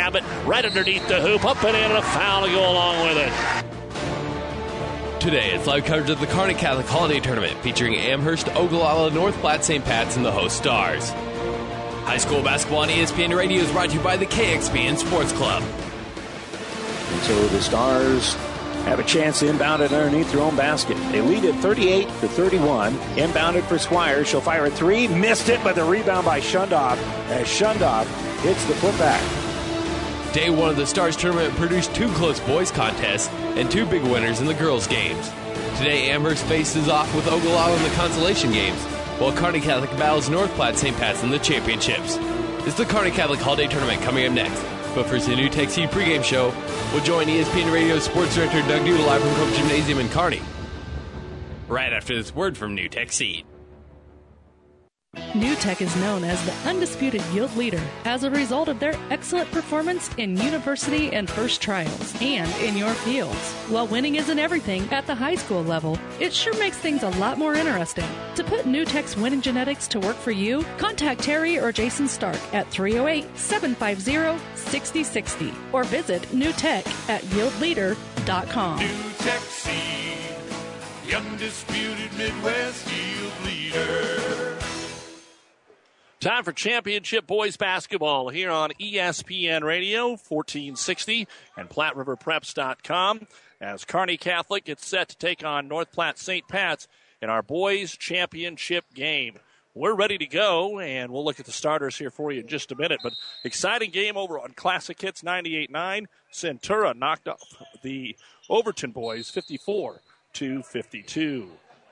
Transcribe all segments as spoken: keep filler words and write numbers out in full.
jab it right underneath the hoop, up and in, and a foul to go along with it. Today, it's live coverage of the Kearney Catholic Holiday Tournament featuring Amherst, Ogallala, North Platte, Saint Pat's, and the host Stars. High school basketball on E S P N Radio is brought to you by the K X P N Sports Club. And so the Stars have a chance to inbound it underneath their own basket. They lead at thirty-eight to thirty-one. Inbounded for Swire. She'll fire a three. Missed it, but the rebound by Shundoff as Shundoff hits the putback. Day one of the Stars tournament produced two close boys contests and two big winners in the girls' games. Today, Amherst faces off with Ogallala in the consolation games, while Kearney Catholic battles North Platte Saint Pat's in the championships. It's the Kearney Catholic Holiday Tournament coming up next. But first, the New Tech Seed pregame show. We'll join E S P N Radio Sports Director Doug Duda live from Cope Gymnasium in Kearney. Right after this word from New Tech Seed. New Tech is known as the undisputed yield leader as a result of their excellent performance in university and first trials and in your fields. While winning isn't everything at the high school level, it sure makes things a lot more interesting. To put New Tech's winning genetics to work for you, contact Terry or Jason Stark at three oh eight, seven five zero, six oh six oh or visit New Tech at yield leader dot com. New Tech Seed, the undisputed Midwest yield leader. Time for championship boys basketball here on E S P N Radio, fourteen sixty, and Platte River Preps dot com. As Kearney Catholic gets set to take on North Platte Saint Pat's in our boys championship game. We're ready to go, and we'll look at the starters here for you in just a minute. But exciting game over on Classic Hits ninety-eight nine. Centura knocked off the Overton boys fifty-four to fifty-two.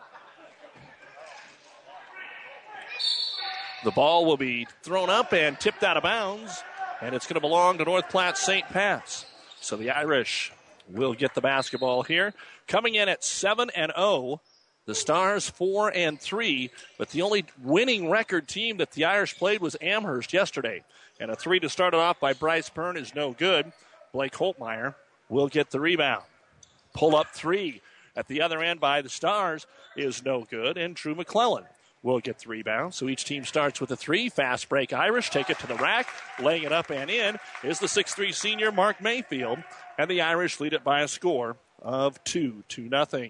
The ball will be thrown up and tipped out of bounds, and it's going to belong to North Platte Saint Pat's. So the Irish will get the basketball here. Coming in at seven and oh, the Stars four and three, but the only winning record team that the Irish played was Amherst yesterday. And a three to start it off by Bryce Byrne is no good. Blake Holtmeyer will get the rebound. Pull up three at the other end by the Stars is no good, and Drew McClellan will get the rebound. So each team starts with a three. Fast break Irish. Take it to the rack. Laying it up and in is the six three senior Mark Mayfield. And the Irish lead it by a score of two to nothing.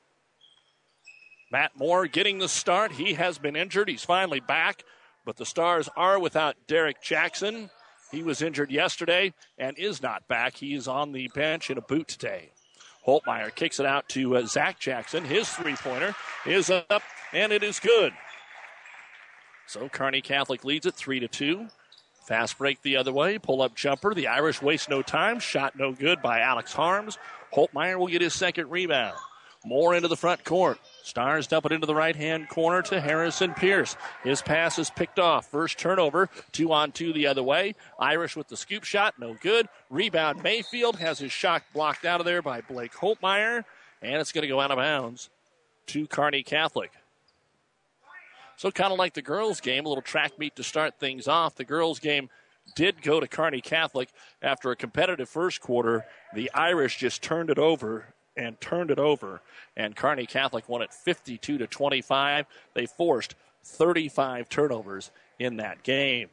Matt Moore getting the start. He has been injured. He's finally back. But the Stars are without Derek Jackson. He was injured yesterday and is not back. He is on the bench in a boot today. Holtmeyer kicks it out to uh, Zach Jackson. His three-pointer is up, and it is good. So Kearney Catholic leads it three to two. Fast break the other way. Pull-up jumper. The Irish waste no time. Shot no good by Alex Harms. Holtmeyer will get his second rebound. Moore into the front court. Stars dump it into the right-hand corner to Harrison Pierce. His pass is picked off. First turnover. Two on two the other way. Irish with the scoop shot. No good. Rebound Mayfield has his shot blocked out of there by Blake Holtmeyer. And it's going to go out of bounds to Kearney Catholic. So kind of like the girls' game, a little track meet to start things off. The girls' game did go to Kearney Catholic after a competitive first quarter. The Irish just turned it over and turned it over, and Kearney Catholic won it fifty-two to twenty-five. They forced thirty-five turnovers in that game.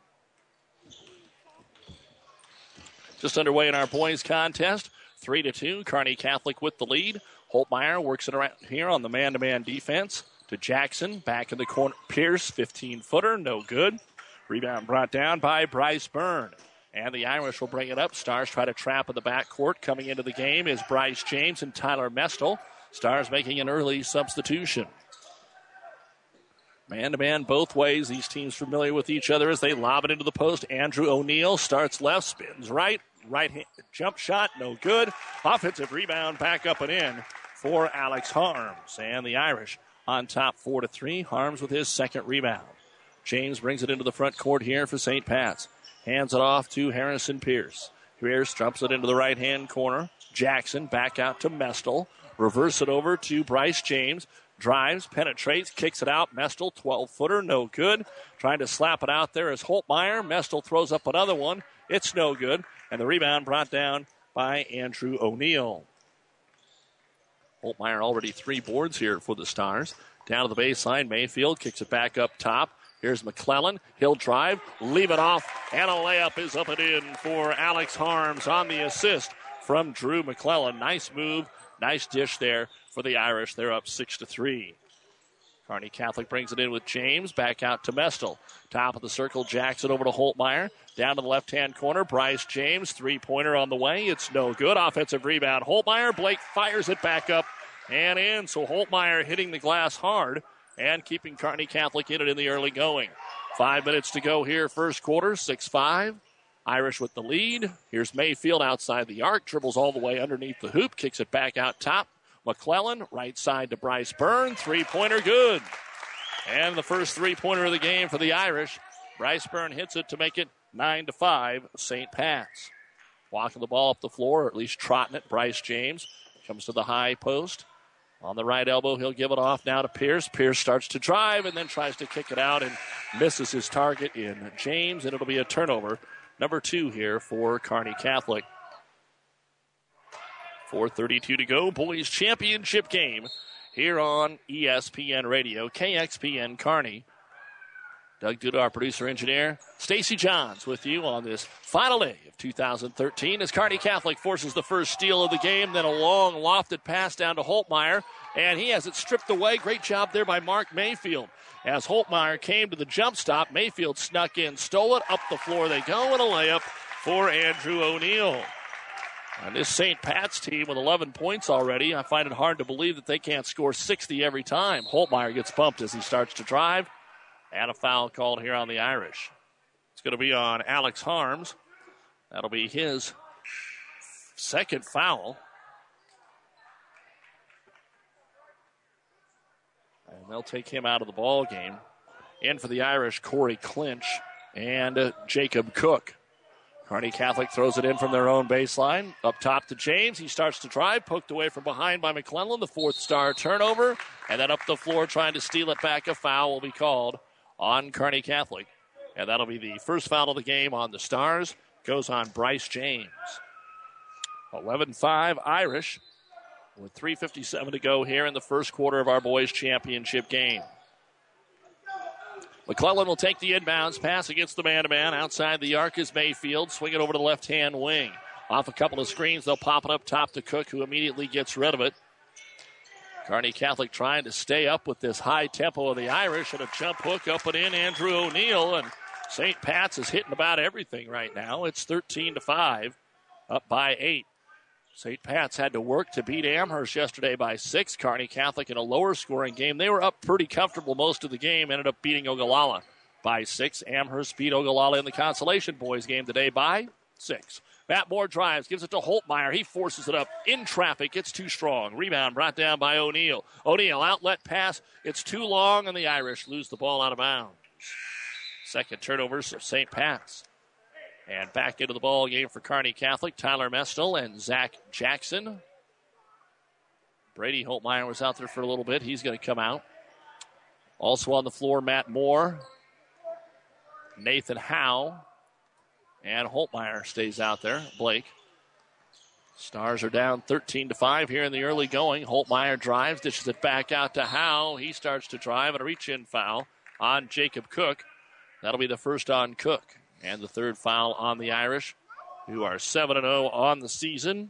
Just underway in our boys contest, three to two. Kearney Catholic with the lead. Holtmeyer works it around here on the man-to-man defense. To Jackson, back in the corner. Pierce, fifteen-footer, no good. Rebound brought down by Bryce Byrne. And the Irish will bring it up. Stars try to trap in the backcourt. Coming into the game is Bryce James and Tyler Mestel. Stars making an early substitution. Man-to-man both ways. These teams familiar with each other as they lob it into the post. Andrew O'Neill starts left, spins right. Right hand, jump shot, no good. Offensive rebound, back up and in for Alex Harms. And the Irish on top four to three. Harms with his second rebound. James brings it into the front court here for Saint Pat's. Hands it off to Harrison Pierce. Pierce drops it into the right-hand corner. Jackson back out to Mestel. Reverse it over to Bryce James. Drives, penetrates, kicks it out. Mestel, twelve-footer, no good. Trying to slap it out there is Holtmeyer. Mestel throws up another one. It's no good. And the rebound brought down by Andrew O'Neill. Holtmeyer already three boards here for the Stars. Down to the baseline, Mayfield kicks it back up top. Here's McClellan. He'll drive, leave it off, and a layup is up and in for Alex Harms on the assist from Drew McClellan. Nice move, nice dish there for the Irish. They're up six to three. Kearney Catholic brings it in with James. Back out to Mestel. Top of the circle, Jackson over to Holtmeyer. Down to the left-hand corner, Bryce James. Three-pointer on the way. It's no good. Offensive rebound, Holtmeyer. Blake fires it back up and in. So Holtmeyer hitting the glass hard and keeping Kearney Catholic in it in the early going. Five minutes to go here, first quarter, six five. Irish with the lead. Here's Mayfield outside the arc. Dribbles all the way underneath the hoop. Kicks it back out top. McClellan, right side to Bryce Byrne. Three-pointer good. And the first three-pointer of the game for the Irish. Bryce Byrne hits it to make it nine to five, Saint Pat's. Walking the ball up the floor, or at least trotting it. Bryce James comes to the high post. On the right elbow, he'll give it off now to Pierce. Pierce starts to drive and then tries to kick it out and misses his target in James, and it'll be a turnover. Number two here for Kearney Catholic. four thirty-two to go. Boys championship game here on E S P N Radio. K X P N Kearney. Doug Duda, our producer engineer. Stacy Johns with you on this final day of two thousand thirteen as Kearney Catholic forces the first steal of the game. Then a long lofted pass down to Holtmeyer, and he has it stripped away. Great job there by Mark Mayfield. As Holtmeyer came to the jump stop, Mayfield snuck in, stole it. Up the floor they go, and a layup for Andrew O'Neill. And this Saint Pat's team with eleven points already, I find it hard to believe that they can't score sixty every time. Holtmeyer gets bumped as he starts to drive. And a foul called here on the Irish. It's going to be on Alex Harms. That'll be his second foul. And they'll take him out of the ball game. In for the Irish, Corey Clinch and uh, Jacob Cook. Kearney Catholic throws it in from their own baseline. Up top to James. He starts to drive. Poked away from behind by McClellan. The fourth star turnover. And then up the floor trying to steal it back. A foul will be called on Kearney Catholic. And that'll be the first foul of the game on the Stars. Goes on Bryce James. eleven five Irish with three fifty-seven to go here in the first quarter of our boys championship game. McClellan will take the inbounds pass against the man-to-man. Outside the arc is Mayfield. Swing it over to the left-hand wing. Off a couple of screens, they'll pop it up top to Cook, who immediately gets rid of it. Kearney Catholic trying to stay up with this high tempo of the Irish, and a jump hook up and in Andrew O'Neill, and Saint Pat's is hitting about everything right now. It's thirteen to five, up by eight. Saint Pat's had to work to beat Amherst yesterday by six. Kearney Catholic in a lower scoring game. They were up pretty comfortable most of the game, ended up beating Ogallala by six. Amherst beat Ogallala in the consolation boys game today by six. Matt Moore drives, gives it to Holtmeyer. He forces it up in traffic. It's too strong. Rebound brought down by O'Neill. O'Neill, outlet pass. It's too long, and the Irish lose the ball out of bounds. Second turnover for Saint Pat's. And back into the ball game for Kearney Catholic, Tyler Mestel and Zach Jackson. Brady Holtmeyer was out there for a little bit. He's going to come out. Also on the floor, Matt Moore, Nathan Howe, and Holtmeyer stays out there. Blake. Stars are down thirteen to five here in the early going. Holtmeyer drives, dishes it back out to Howe. He starts to drive, and a reach-in foul on Jacob Cook. That'll be the first on Cook. And the third foul on the Irish, who are seven and oh on the season.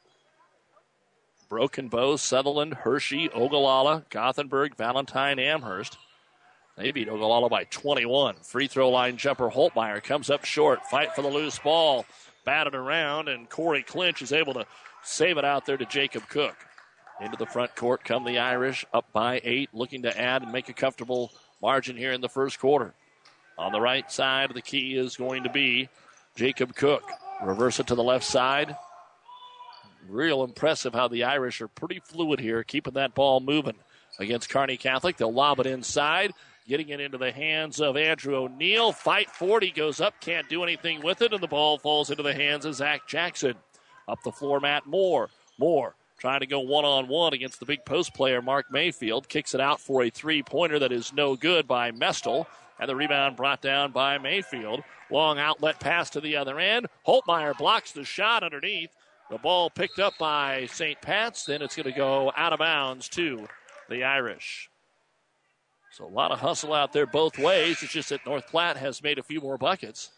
Broken Bow, Sutherland, Hershey, Ogallala, Gothenburg, Valentine, Amherst. They beat Ogallala by twenty-one. Free throw line jumper Holtmeyer comes up short. Fight for the loose ball. Batted around, and Corey Clinch is able to save it out there to Jacob Cook. Into the front court come the Irish, up by eight, looking to add and make a comfortable margin here in the first quarter. On the right side, the key is going to be Jacob Cook. Reverse it to the left side. Real impressive how the Irish are pretty fluid here, keeping that ball moving against Kearney Catholic. They'll lob it inside, getting it into the hands of Andrew O'Neill. Fight forty goes up, can't do anything with it, and the ball falls into the hands of Zach Jackson. Up the floor, Matt Moore. Moore trying to go one-on-one against the big post player, Mark Mayfield. Kicks it out for a three-pointer that is no good by Mestel. And the rebound brought down by Mayfield. Long outlet pass to the other end. Holtmeyer blocks the shot underneath. The ball picked up by Saint Pat's. Then it's going to go out of bounds to the Irish. So a lot of hustle out there both ways. It's just that North Platte has made a few more buckets.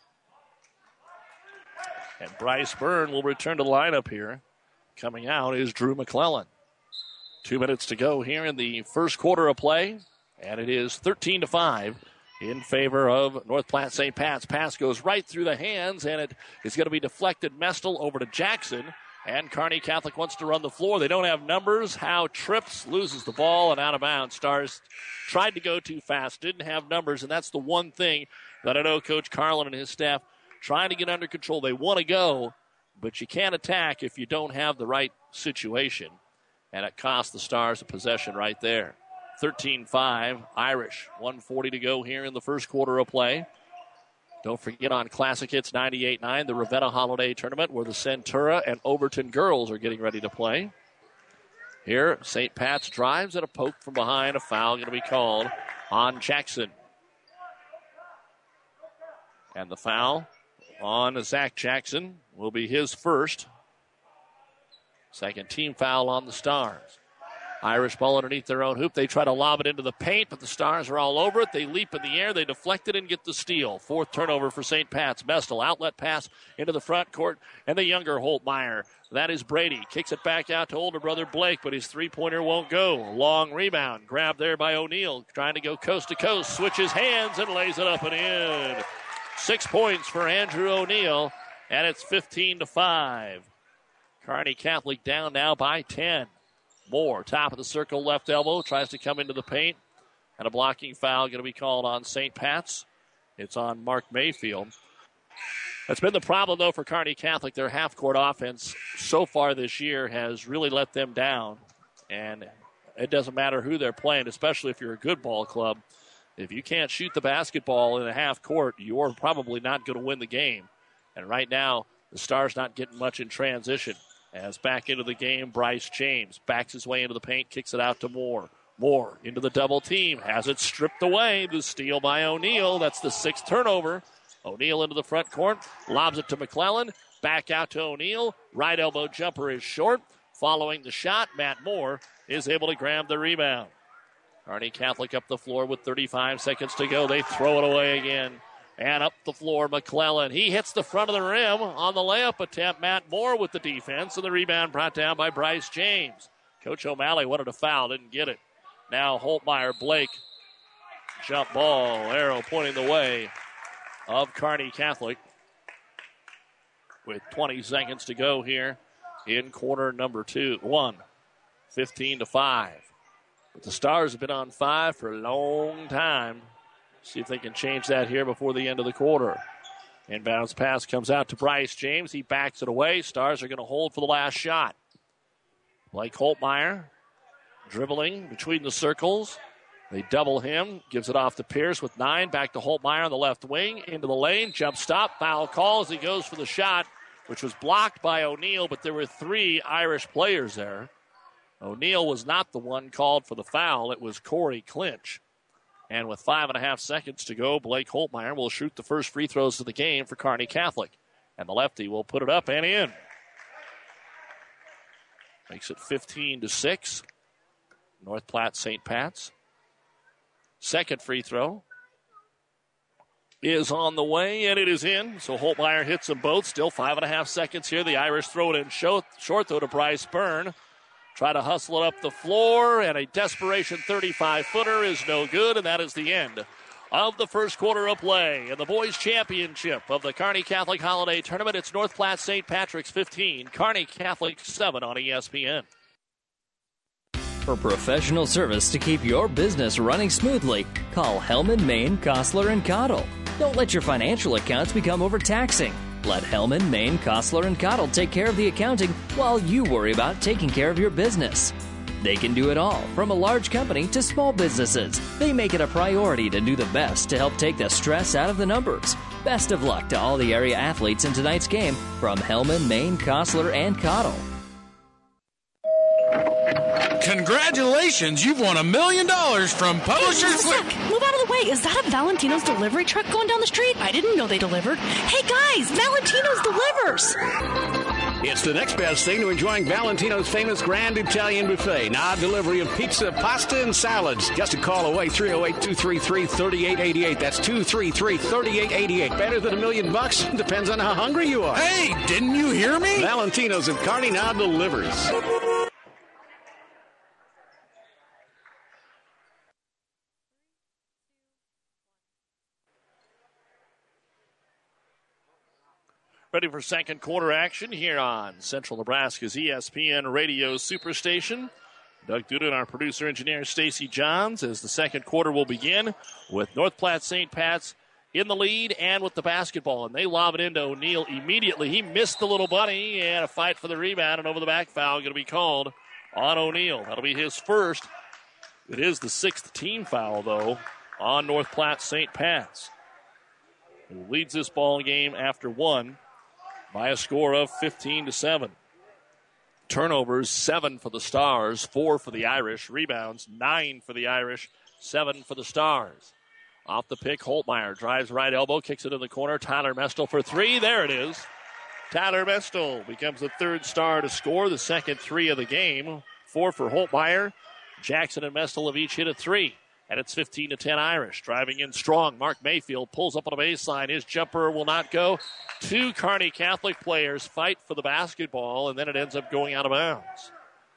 And Bryce Byrne will return to the lineup here. Coming out is Drew McClellan. Two minutes to go here in the first quarter of play. And it is thirteen to five in favor of North Platte Saint Pat's. Pass goes right through the hands, and it is going to be deflected. Mestel over to Jackson. And Kearney Catholic wants to run the floor. They don't have numbers. Howe trips, loses the ball, and out of bounds. Stars tried to go too fast, didn't have numbers, and that's the one thing that I know Coach Carlin and his staff trying to get under control. They want to go, but you can't attack if you don't have the right situation. And it cost the Stars a possession right there. thirteen five, Irish. one forty to go here in the first quarter of play. Don't forget on Classic Hits ninety-eight nine, the Ravenna Holiday Tournament, where the Centura and Overton girls are getting ready to play. Here, Saint Pat's drives and a poke from behind. A foul going to be called on Jackson. And the foul on Zach Jackson will be his first. Second team foul on the Stars. Irish ball underneath their own hoop. They try to lob it into the paint, but the Stars are all over it. They leap in the air. They deflect it and get the steal. Fourth turnover for Saint Pat's. Mestel, outlet pass into the front court, and the younger Holtmeyer. That is Brady. Kicks it back out to older brother Blake, but his three-pointer won't go. Long rebound. Grabbed there by O'Neal. Trying to go coast to coast. Switches hands and lays it up and in. Six points for Andrew O'Neal, and it's fifteen to five. Kearney Catholic down now by ten. Moore, top of the circle, left elbow, tries to come into the paint. And a blocking foul going to be called on Saint Pat's. It's on Mark Mayfield. That's been the problem, though, for Kearney Catholic. Their half-court offense so far this year has really let them down. And it doesn't matter who they're playing, especially if you're a good ball club. If you can't shoot the basketball in the half court, you're probably not going to win the game. And right now, the Stars not getting much in transition. As back into the game, Bryce James backs his way into the paint, kicks it out to Moore. Moore into the double team, has it stripped away. The steal by O'Neal. That's the sixth turnover. O'Neal into the front court, lobs it to McClellan. Back out to O'Neal. Right elbow jumper is short. Following the shot, Matt Moore is able to grab the rebound. Kearney Catholic up the floor with thirty-five seconds to go. They throw it away again. And up the floor, McClellan. He hits the front of the rim on the layup attempt. Matt Moore with the defense, and the rebound brought down by Bryce James. Coach O'Malley wanted a foul, didn't get it. Now Holtmeyer, Blake, jump ball, arrow pointing the way of Kearney Catholic. With twenty seconds to go here in quarter number two, one, fifteen to five. But the Stars have been on five for a long time. See if they can change that here before the end of the quarter. Inbounds pass comes out to Bryce James. He backs it away. Stars are going to hold for the last shot. Blake Holtmeyer dribbling between the circles. They double him. Gives it off to Pierce with nine. Back to Holtmeyer on the left wing. Into the lane. Jump stop. Foul call as he goes for the shot, which was blocked by O'Neal, but there were three Irish players there. O'Neal was not the one called for the foul. It was Corey Clinch. And with five and a half seconds to go, Blake Holtmeyer will shoot the first free throws of the game for Kearney Catholic. And the lefty will put it up and in. Makes it fifteen to six. North Platte Saint Pat's. Second free throw is on the way, and it is in. So Holtmeyer hits them both. Still five and a half seconds here. The Irish throw it in short, short though, to Bryce Byrne. Try to hustle it up the floor, and a desperation thirty-five-footer is no good, and that is the end of the first quarter of play. In the boys' championship of the Kearney Catholic Holiday Tournament, it's North Platte Saint Patrick's fifteen, Kearney Catholic seven on E S P N. For professional service to keep your business running smoothly, call Hellman, Maine, Kostler, and Cottle. Don't let your financial accounts become overtaxing. Let Hellman, Maine, Kostler, and Cottle take care of the accounting while you worry about taking care of your business. They can do it all, from a large company to small businesses. They make it a priority to do the best to help take the stress out of the numbers. Best of luck to all the area athletes in tonight's game from Hellman, Maine, Kostler, and Cottle. Congratulations, you've won a million dollars from Publishers. Hey, Link. Move out of the way. Is that a Valentino's delivery truck going down the street? I didn't know they delivered. Hey, guys, Valentino's delivers. It's the next best thing to enjoying Valentino's famous Grand Italian Buffet. Now delivery of pizza, pasta, and salads. Just a call away, three oh eight, two three three, three eight eight eight. That's two three three, three eight eight eight. Better than a million bucks? Depends on how hungry you are. Hey, didn't you hear me? Valentino's at Kearney now delivers. Ready for second quarter action here on Central Nebraska's E S P N Radio Superstation. Doug Duda, our producer engineer Stacy Johns, as the second quarter will begin with North Platte Saint Pat's in the lead and with the basketball. And they lob it into O'Neill immediately. He missed the little bunny, and a fight for the rebound, and over the back foul going to be called on O'Neill. That'll be his first. It is the sixth team foul, though, on North Platte Saint Pat's, who leads this ball game after one by a score of fifteen to seven. Turnovers, seven for the Stars, four for the Irish. Rebounds, nine for the Irish, seven for the Stars. Off the pick, Holtmeyer drives right elbow, kicks it in the corner. Tyler Mestel for three. There it is. Tyler Mestel becomes the third Star to score, the second three of the game. Four for Holtmeyer. Jackson and Mestel have each hit a three. And it's fifteen to ten Irish. Driving in strong. Mark Mayfield pulls up on a baseline. His jumper will not go. Two Kearney Catholic players fight for the basketball, and then it ends up going out of bounds.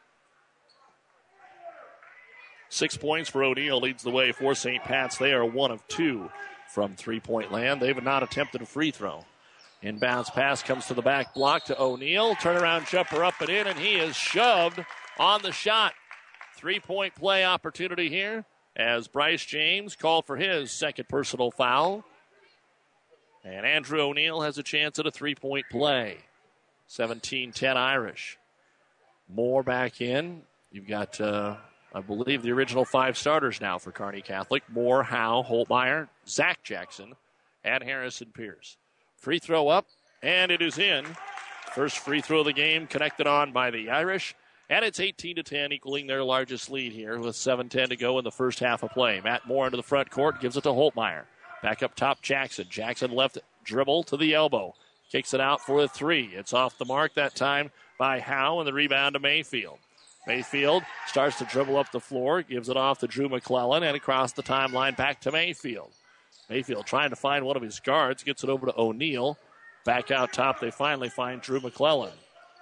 Six points for O'Neill leads the way for Saint Pat's. They are one of two from three-point land. They have not attempted a free throw. Inbounds pass comes to the back block to O'Neill. Turnaround jumper up and in, and he is shoved on the shot. Three-point play opportunity here, as Bryce James called for his second personal foul. And Andrew O'Neill has a chance at a three-point play. seventeen ten Irish. Moore back in. You've got, uh, I believe, the original five starters now for Kearney Catholic. Moore, Howe, Holtmeyer, Zach Jackson, and Harrison Pierce. Free throw up, and it is in. First free throw of the game connected on by the Irish. And it's eighteen to ten, equaling their largest lead here with seven ten to go in the first half of play. Matt Moore into the front court, gives it to Holtmeyer. Back up top, Jackson. Jackson left dribble to the elbow. Kicks it out for a three. It's off the mark that time by Howe, and the rebound to Mayfield. Mayfield starts to dribble up the floor, gives it off to Drew McClellan, and across the timeline back to Mayfield. Mayfield trying to find one of his guards, gets it over to O'Neill. Back out top, they finally find Drew McClellan.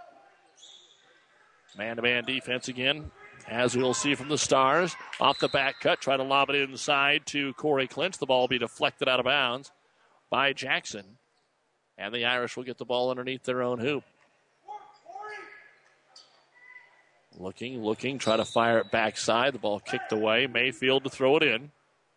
Man-to-man defense again, as we'll see from the Stars. Off the back cut, try to lob it inside to Corey Clinch. The ball will be deflected out of bounds by Jackson. And the Irish will get the ball underneath their own hoop. Looking, looking, try to fire it backside. The ball kicked away. Mayfield to throw it in.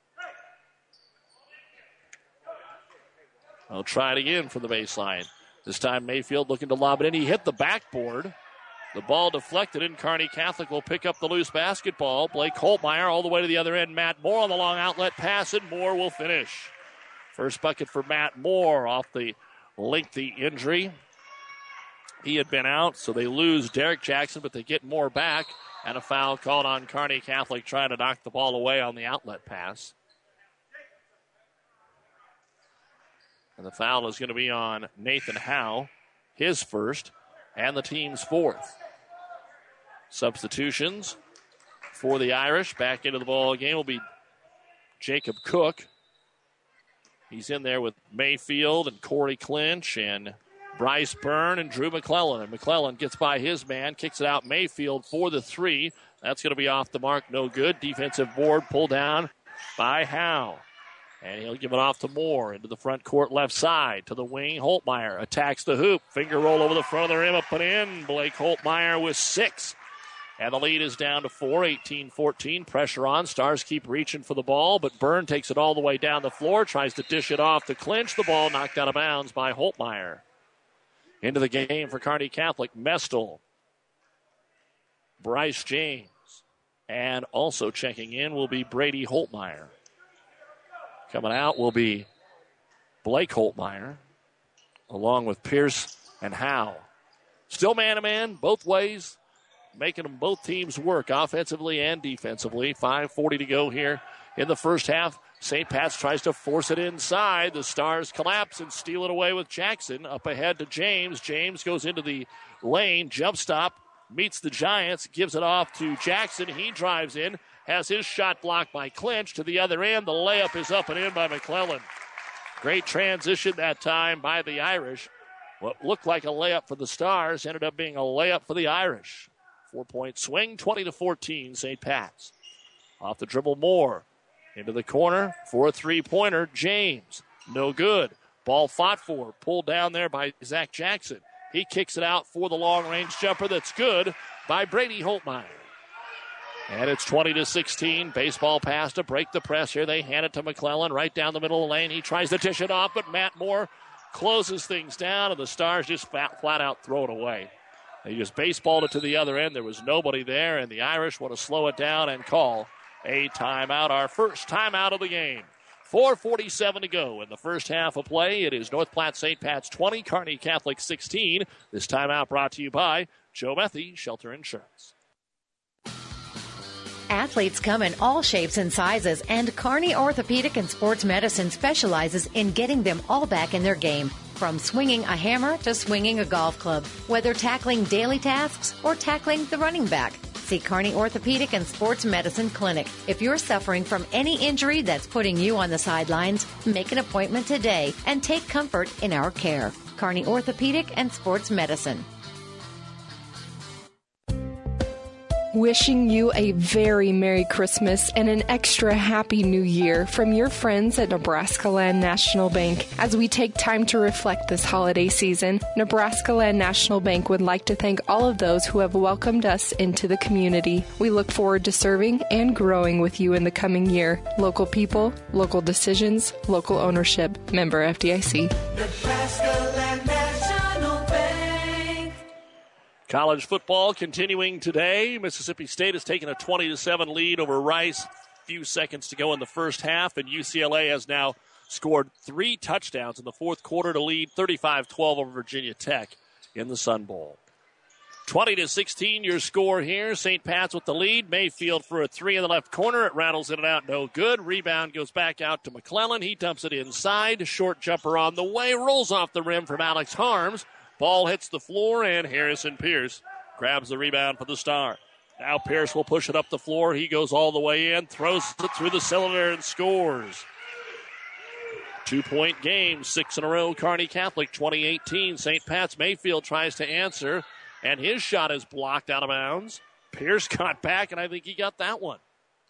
I'll try it again from the baseline. This time Mayfield looking to lob it in. He hit the backboard. The ball deflected, and Kearney Catholic will pick up the loose basketball. Blake Holtmeyer all the way to the other end. Matt Moore on the long outlet pass, and Moore will finish. First bucket for Matt Moore off the lengthy injury. He had been out, so they lose Derek Jackson, but they get Moore back. And a foul called on Kearney Catholic trying to knock the ball away on the outlet pass. And the foul is going to be on Nathan Howe, his first, and the team's fourth. Substitutions for the Irish. Back into the ball game will be Jacob Cook. He's in there with Mayfield and Corey Clinch and Bryce Byrne and Drew McClellan. And McClellan gets by his man, kicks it out Mayfield for the three. That's going to be off the mark, no good. Defensive board pulled down by Howe. And he'll give it off to Moore into the front court left side to the wing. Holtmeyer attacks the hoop. Finger roll over the front of the rim, up and in. Blake Holtmeyer with six. And the lead is down to four, eighteen fourteen. Pressure on. Stars keep reaching for the ball, but Byrne takes it all the way down the floor, tries to dish it off to Clinch. The ball knocked out of bounds by Holtmeyer. Into the game for Kearney Catholic, Mestel, Bryce James, and also checking in will be Brady Holtmeyer. Coming out will be Blake Holtmeyer, along with Pierce and Howe. Still man-to-man, both ways, making them both teams work offensively and defensively. five forty to go here in the first half. Saint Pat's tries to force it inside. The Stars collapse and steal it away with Jackson. Up ahead to James. James goes into the lane. Jump stop. Meets the Giants. Gives it off to Jackson. He drives in. Has his shot blocked by Clinch. To the other end. The layup is up and in by McClellan. Great transition that time by the Irish. What looked like a layup for the Stars ended up being a layup for the Irish. Four-point swing. twenty to fourteen. Saint Pat's. Off the dribble, Moore. Into the corner for a three-pointer. James. No good. Ball fought for. Pulled down there by Zach Jackson. He kicks it out for the long-range jumper. That's good by Brady Holtmeyer. And it's twenty to sixteen. Baseball pass to break the press here. They hand it to McClellan right down the middle of the lane. He tries to dish it off, but Matt Moore closes things down, and the Stars just flat, flat out throw it away. They just baseballed it to the other end. There was nobody there, and the Irish want to slow it down and call a timeout, our first timeout of the game. four forty-seven to go in the first half of play. It is North Platte Saint Pat's twenty, Kearney Catholic sixteen. This timeout brought to you by Joe Methy, Shelter Insurance. Athletes come in all shapes and sizes, and Kearney Orthopedic and Sports Medicine specializes in getting them all back in their game. From swinging a hammer to swinging a golf club, whether tackling daily tasks or tackling the running back. See Kearney Orthopedic and Sports Medicine Clinic. If you're suffering from any injury that's putting you on the sidelines, make an appointment today and take comfort in our care. Kearney Orthopedic and Sports Medicine. Wishing you a very Merry Christmas and an extra Happy New Year from your friends at Nebraska Land National Bank. As we take time to reflect this holiday season, Nebraska Land National Bank would like to thank all of those who have welcomed us into the community. We look forward to serving and growing with you in the coming year. Local people, local decisions, local ownership. Member F D I C. Nebraska Land National Bank. College football continuing today. Mississippi State has taken a twenty to seven lead over Rice. Few seconds to go in the first half, and U C L A has now scored three touchdowns in the fourth quarter to lead thirty-five twelve over Virginia Tech in the Sun Bowl. twenty to sixteen, your score here. Saint Pat's with the lead. Mayfield for a three in the left corner. It rattles in and out, no good. Rebound goes back out to McClellan. He dumps it inside. Short jumper on the way. Rolls off the rim from Alex Harms. Ball hits the floor, and Harrison Pierce grabs the rebound for the Star. Now Pierce will push it up the floor. He goes all the way in, throws it through the cylinder, and scores. Two-point game, six in a row. Kearney Catholic, twenty eighteen. Saint Pat's. Mayfield tries to answer, and his shot is blocked out of bounds. Pierce got back, and I think he got that one.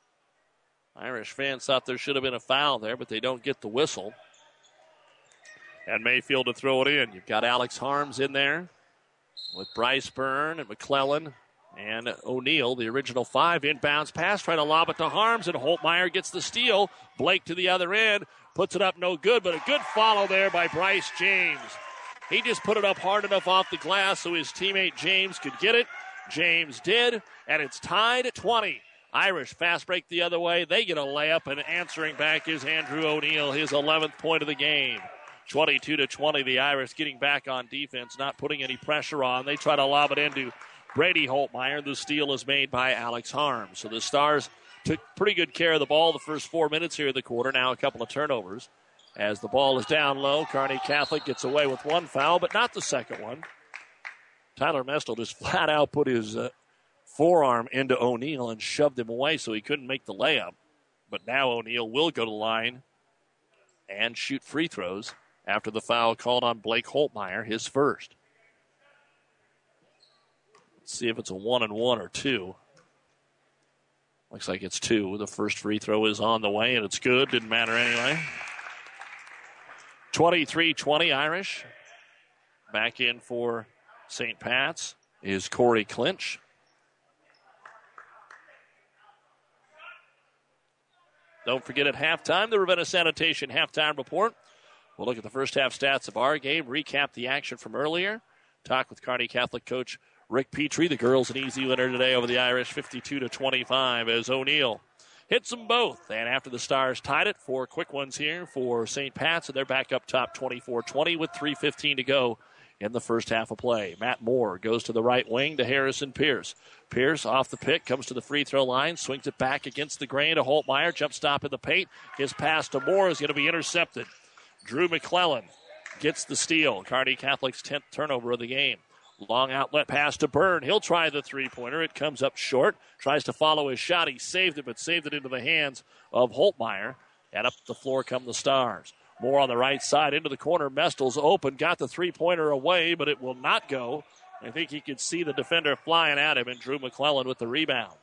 Irish fans thought there should have been a foul there, but they don't get the whistle. And Mayfield to throw it in. You've got Alex Harms in there with Bryce Byrne and McClellan and O'Neal, the original five. Inbounds pass, trying to lob it to Harms, and Holtmeyer gets the steal. Blake to the other end, puts it up, no good, but a good follow there by Bryce James. He just put it up hard enough off the glass so his teammate James could get it. James did, and it's tied at twenty. Irish fast break the other way. They get a layup, and answering back is Andrew O'Neal, his eleventh point of the game. twenty-two to twenty, the Irish getting back on defense, not putting any pressure on. They try to lob it into Brady Holtmeyer. The steal is made by Alex Harms. So the Stars took pretty good care of the ball the first four minutes here of the quarter. Now a couple of turnovers. As the ball is down low, Kearney Catholic gets away with one foul, but not the second one. Tyler Mestel just flat out put his uh, forearm into O'Neal and shoved him away so he couldn't make the layup. But now O'Neal will go to the line and shoot free throws after the foul called on Blake Holtmeyer, his first. Let's see if it's a one and one or two. Looks like it's two. The first free throw is on the way, and it's good. Didn't matter anyway. twenty-three twenty Irish. Back in for Saint Pat's is Corey Clinch. Don't forget at halftime, the Ravenna Sanitation halftime report. We'll look at the first half stats of our game, recap the action from earlier, talk with Kearney Catholic coach Rick Petrie. The girls an easy winner today over the Irish, fifty-two to twenty-five, as O'Neal hits them both. And after the Stars tied it, four quick ones here for Saint Pat's, and they're back up top twenty-four twenty with three fifteen to go in the first half of play. Matt Moore goes to the right wing to Harrison Pierce. Pierce off the pick, comes to the free throw line, swings it back against the grain to Holtmeyer. Jump stop in the paint. His pass to Moore is going to be intercepted. Drew McClellan gets the steal. Kearney Catholic's tenth turnover of the game. Long outlet pass to Byrne. He'll try the three-pointer. It comes up short. Tries to follow his shot. He saved it, but saved it into the hands of Holtmeyer. And up the floor come the Stars. Moore on the right side into the corner. Mestel's open. Got the three-pointer away, but it will not go. I think he could see the defender flying at him, and Drew McClellan with the rebound.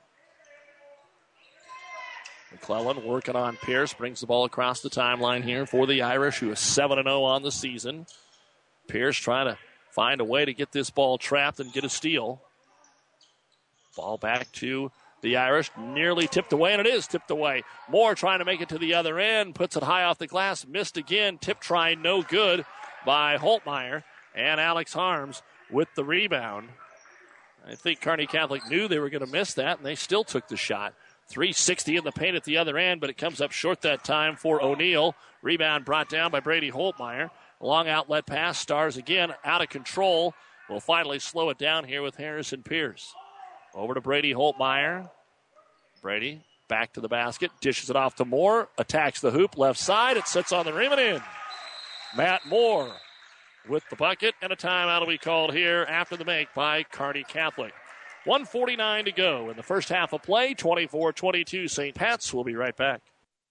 McClellan working on Pierce. Brings the ball across the timeline here for the Irish, who is seven and oh on the season. Pierce trying to find a way to get this ball trapped and get a steal. Ball back to the Irish. Nearly tipped away, and it is tipped away. Moore trying to make it to the other end. Puts it high off the glass. Missed again. Tip try no good by Holtmeyer. And Alex Harms with the rebound. I think Kearney Catholic knew they were going to miss that, and they still took the shot. three sixty in the paint at the other end, but it comes up short that time for O'Neal. Rebound brought down by Brady Holtmeyer. Long outlet pass. Stars again out of control. Will finally slow it down here with Harrison Pierce. Over to Brady Holtmeyer. Brady back to the basket. Dishes it off to Moore. Attacks the hoop left side. It sits on the rim and in. Matt Moore with the bucket, and a timeout will be called here after the make by Kearney Catholic. one forty-nine to go in the first half of play. twenty-four twenty-two Saint Pat's. We'll be right back.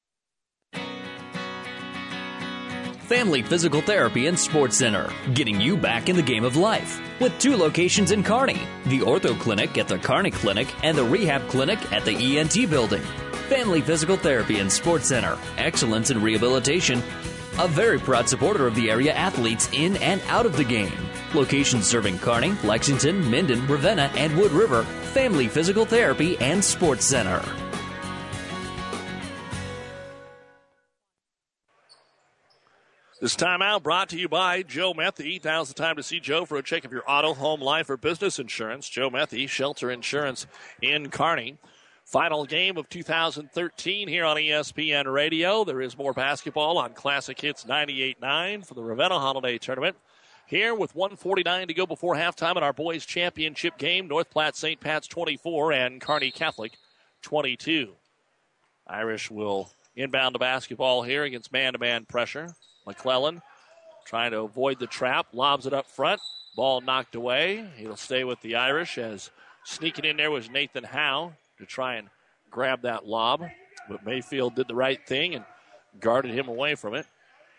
Family Physical Therapy and Sports Center, getting you back in the game of life. With two locations in Kearney, the Ortho Clinic at the Kearney Clinic and the Rehab Clinic at the E N T Building. Family Physical Therapy and Sports Center, excellence in rehabilitation, a very proud supporter of the area athletes in and out of the game. Locations serving Kearney, Lexington, Minden, Ravenna, and Wood River. Family Physical Therapy and Sports Center. This timeout brought to you by Joe Methy. Now's the time to see Joe for a check of your auto, home, life, or business insurance. Joe Methy, Shelter Insurance in Kearney. Final game of two thousand thirteen here on E S P N Radio. There is more basketball on Classic Hits ninety-eight point nine for the Ravenna Holiday Tournament. Here with one forty-nine to go before halftime in our boys championship game. North Platte Saint Pat's twenty-four and Kearney Catholic twenty-two. Irish will inbound the basketball here against man-to-man pressure. McClellan trying to avoid the trap, lobs it up front. Ball knocked away. He'll stay with the Irish as sneaking in there was Nathan Howe to try and grab that lob. But Mayfield did the right thing and guarded him away from it.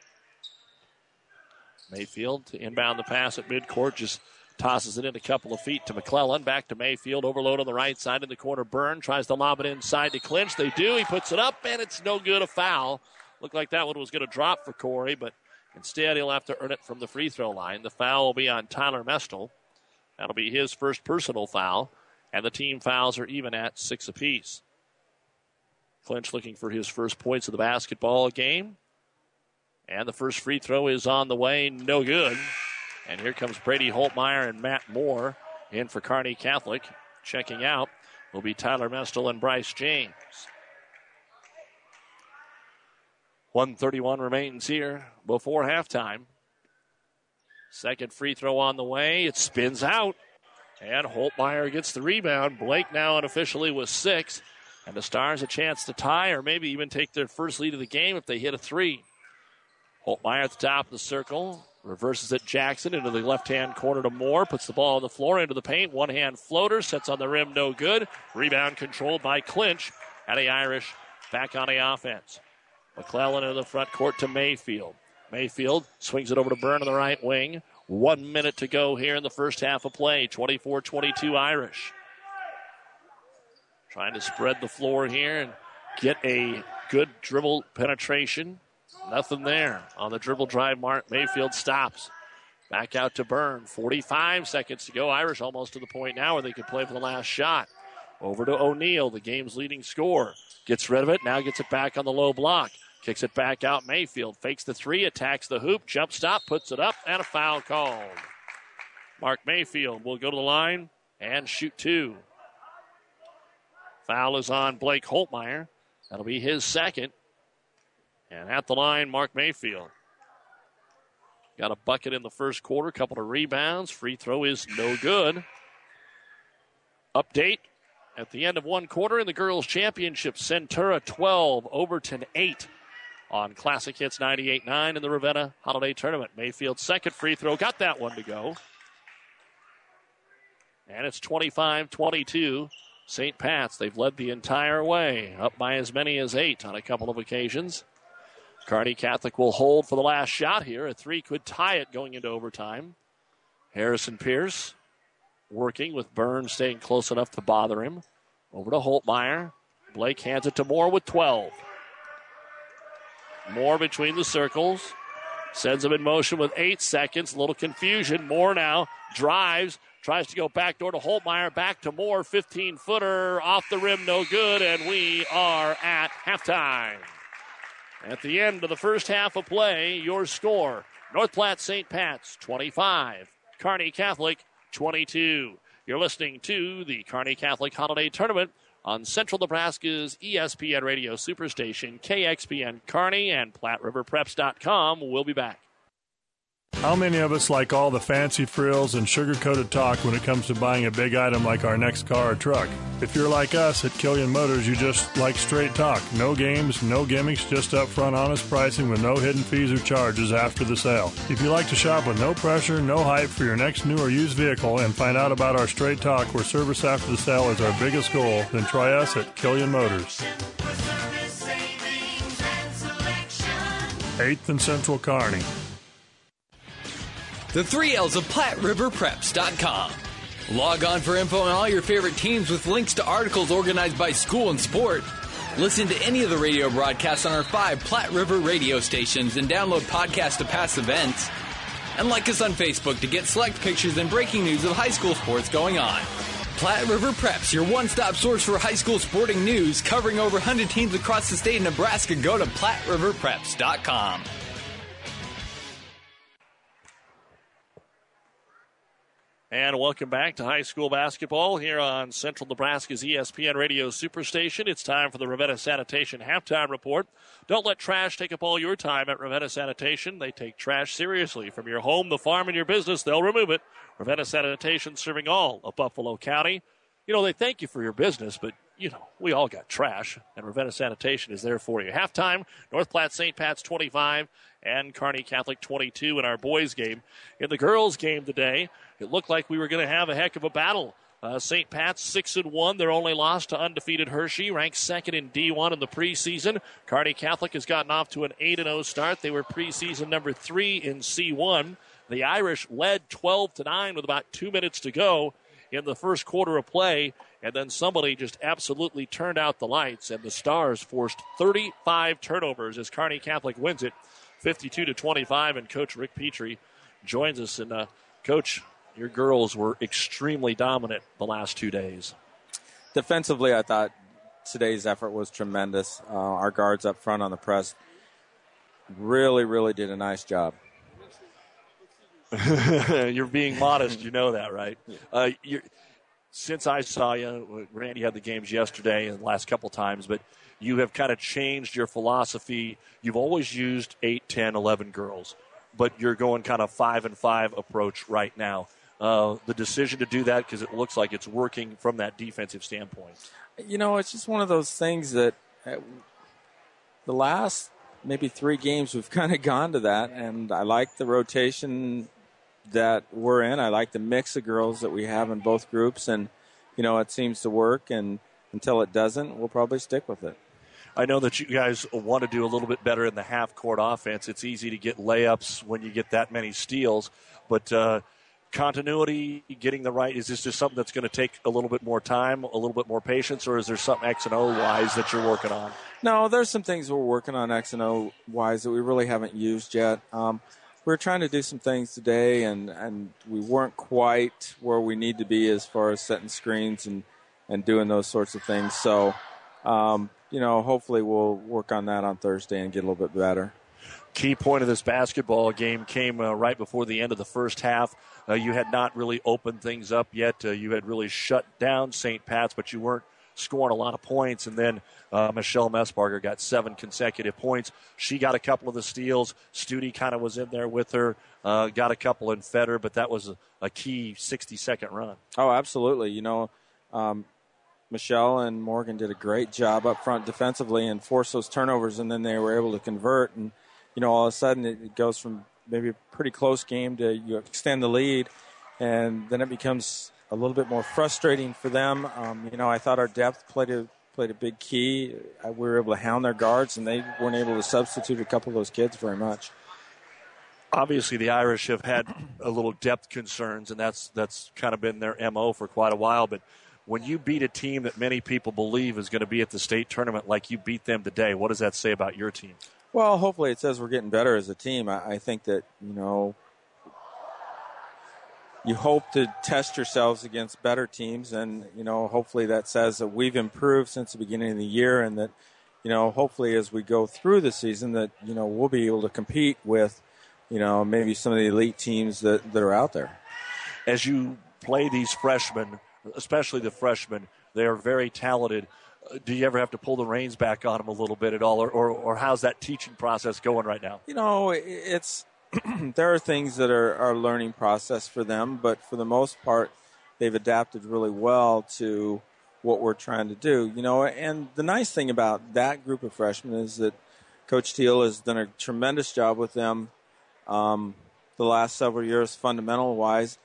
Mayfield to inbound the pass at midcourt, just tosses it in a couple of feet to McClellan. Back to Mayfield, overload on the right side in the corner. Byrne tries to lob it inside to clinch. They do. He puts it up, and it's no good. A foul. Looked like that one was going to drop for Corey, but instead he'll have to earn it from the free throw line. The foul will be on Tyler Mestel. That'll be his first personal foul, and the team fouls are even at six apiece. Clinch looking for his first points of the basketball game. And the first free throw is on the way, no good. And here comes Brady Holtmeyer and Matt Moore in for Kearney Catholic. Checking out will be Tyler Mestel and Bryce James. one thirty-one remains here before halftime. Second free throw on the way. It spins out. And Holtmeyer gets the rebound. Blake now unofficially with six. And the Stars a chance to tie or maybe even take their first lead of the game if they hit a three. Holtmeyer at the top of the circle. Reverses it Jackson into the left-hand corner to Moore. Puts the ball on the floor into the paint. One-hand floater. Sets on the rim. No good. Rebound controlled by Clinch. And the Irish back on the offense. McClellan in the front court to Mayfield. Mayfield swings it over to Byrne on the right wing. One minute to go here in the first half of play. twenty-four twenty-two Irish. Trying to spread the floor here and get a good dribble penetration. Nothing there. On the dribble drive, Mark Mayfield stops. Back out to Byrne. forty-five seconds to go. Irish almost to the point now where they could play for the last shot. Over to O'Neal, the game's leading scorer. Gets rid of it. Now gets it back on the low block. Kicks it back out. Mayfield fakes the three, attacks the hoop, jump stop, puts it up, and a foul called. Mark Mayfield will go to the line and shoot two. Foul is on Blake Holtmeyer. That'll be his second. And at the line, Mark Mayfield. Got a bucket in the first quarter, couple of rebounds. Free throw is no good. Update at the end of one quarter in the girls' championship. Centura twelve, Overton eight on Classic Hits ninety-eight nine in the Ravenna Holiday Tournament. Mayfield's second free throw, got that one to go. And it's twenty-five twenty-two. Saint Pat's, they've led the entire way, up by as many as eight on a couple of occasions. Kearney Catholic will hold for the last shot here. A three could tie it going into overtime. Harrison Pierce working with Burns staying close enough to bother him. Over to Holtmeyer. Blake hands it to Moore with twelve. Moore between the circles. Sends him in motion with eight seconds. A little confusion. Moore now drives. Tries to go back door to Holtmeyer. Back to Moore. fifteen-footer off the rim. No good. And we are at halftime. At the end of the first half of play, your score, North Platte Saint Pat's twenty-five, Kearney Catholic twenty-two. You're listening to the Kearney Catholic Holiday Tournament on Central Nebraska's E S P N Radio Superstation, K X P N Kearney, and Platte River Preps dot com. We'll be back. How many of us like all the fancy frills and sugar-coated talk when it comes to buying a big item like our next car or truck? If you're like us at Killian Motors, you just like straight talk. No games, no gimmicks, just upfront honest pricing with no hidden fees or charges after the sale. If you like to shop with no pressure, no hype for your next new or used vehicle and find out about our straight talk where service after the sale is our biggest goal, then try us at Killian Motors. eighth and Central Kearney. The three L's of Platte River Preps dot com. Log on for info on all your favorite teams with links to articles organized by school and sport. Listen to any of the radio broadcasts on our five Platte River radio stations and download podcasts to past events. And like us on Facebook to get select pictures and breaking news of high school sports going on. Platte River Preps, your one-stop source for high school sporting news, covering over one hundred teams across the state of Nebraska. Go to Platte River Preps dot com. And welcome back to high school basketball here on Central Nebraska's E S P N Radio Superstation. It's time for the Ravenna Sanitation Halftime Report. Don't let trash take up all your time at Ravenna Sanitation. They take trash seriously. From your home, the farm, and your business, they'll remove it. Ravenna Sanitation, serving all of Buffalo County. You know, they thank you for your business, but, you know, we all got trash, and Ravenna Sanitation is there for you. Halftime, North Platte Saint Pat's twenty-five and Kearney Catholic twenty-two in our boys' game. In the girls' game today, it looked like we were going to have a heck of a battle. Uh, Saint Pat's six and one. Their only loss to undefeated Hershey, ranked second in D one in the preseason. Kearney Catholic has gotten off to an eight and oh start. They were preseason number three in C one. The Irish led twelve to nine with about two minutes to go in the first quarter of play, and then somebody just absolutely turned out the lights, and the Stars forced thirty-five turnovers as Kearney Catholic wins it fifty-two to twenty-five, and Coach Rick Petrie joins us. And, uh, Coach, your girls were extremely dominant the last two days. Defensively, I thought today's effort was tremendous. Uh, our guards up front on the press really, really did a nice job. You're being modest, you know that, right? Uh, you're, since I saw you, Randy had the games yesterday and the last couple times, but you have kind of changed your philosophy. You've always used eight, ten, eleven girls, but you're going kind of five and five approach right now. Uh, the decision to do that, because it looks like it's working from that defensive standpoint. You know, it's just one of those things that uh, the last maybe three games we've kind of gone to that, and I like the rotation that we're in. I like the mix of girls that we have in both groups, and, you know, it seems to work, and until it doesn't, we'll probably stick with it. I know that you guys want to do a little bit better in the half-court offense. It's easy to get layups when you get that many steals, but uh, continuity, getting the right, is this just something that's going to take a little bit more time, a little bit more patience, or is there something X and O-wise that you're working on? No, there's some things we're working on X and O-wise that we really haven't used yet. Um, we're trying to do some things today, and, and we weren't quite where we need to be as far as setting screens and, and doing those sorts of things. So, um, you know, hopefully we'll work on that on Thursday and get a little bit better. Key point of this basketball game came uh, right before the end of the first half. Uh, you had not really opened things up yet. Uh, you had really shut down Saint Pat's, but you weren't scoring a lot of points. And then uh, Michelle Messbarger got seven consecutive points. She got a couple of the steals. Studi kind of was in there with her, uh, got a couple in Feder, but that was a, a key sixty-second run. Oh, absolutely. You know, um, Michelle and Morgan did a great job up front defensively and forced those turnovers, and then they were able to convert. And, you know, all of a sudden it goes from maybe a pretty close game to you extend the lead, and then it becomes a little bit more frustrating for them. Um, you know, I thought our depth played a played a big key. We were able to hound their guards, and they weren't able to substitute a couple of those kids very much. Obviously, the Irish have had a little depth concerns, and that's that's kind of been their M O for quite a while. But when you beat a team that many people believe is going to be at the state tournament like you beat them today, what does that say about your team? Well, hopefully it says we're getting better as a team. I, I think that, you know, you hope to test yourselves against better teams, and, you know, hopefully that says that we've improved since the beginning of the year, and that, you know, hopefully as we go through the season that, you know, we'll be able to compete with, you know, maybe some of the elite teams that, that are out there. As you play these freshmen, especially the freshmen, they are very talented. Do you ever have to pull the reins back on them a little bit at all, or, or, or how's that teaching process going right now? You know, it's there are things that are, are a learning process for them, but for the most part, they've adapted really well to what we're trying to do. You know, and the nice thing about that group of freshmen is that Coach Teal has done a tremendous job with them um, the last several years, fundamental-wise,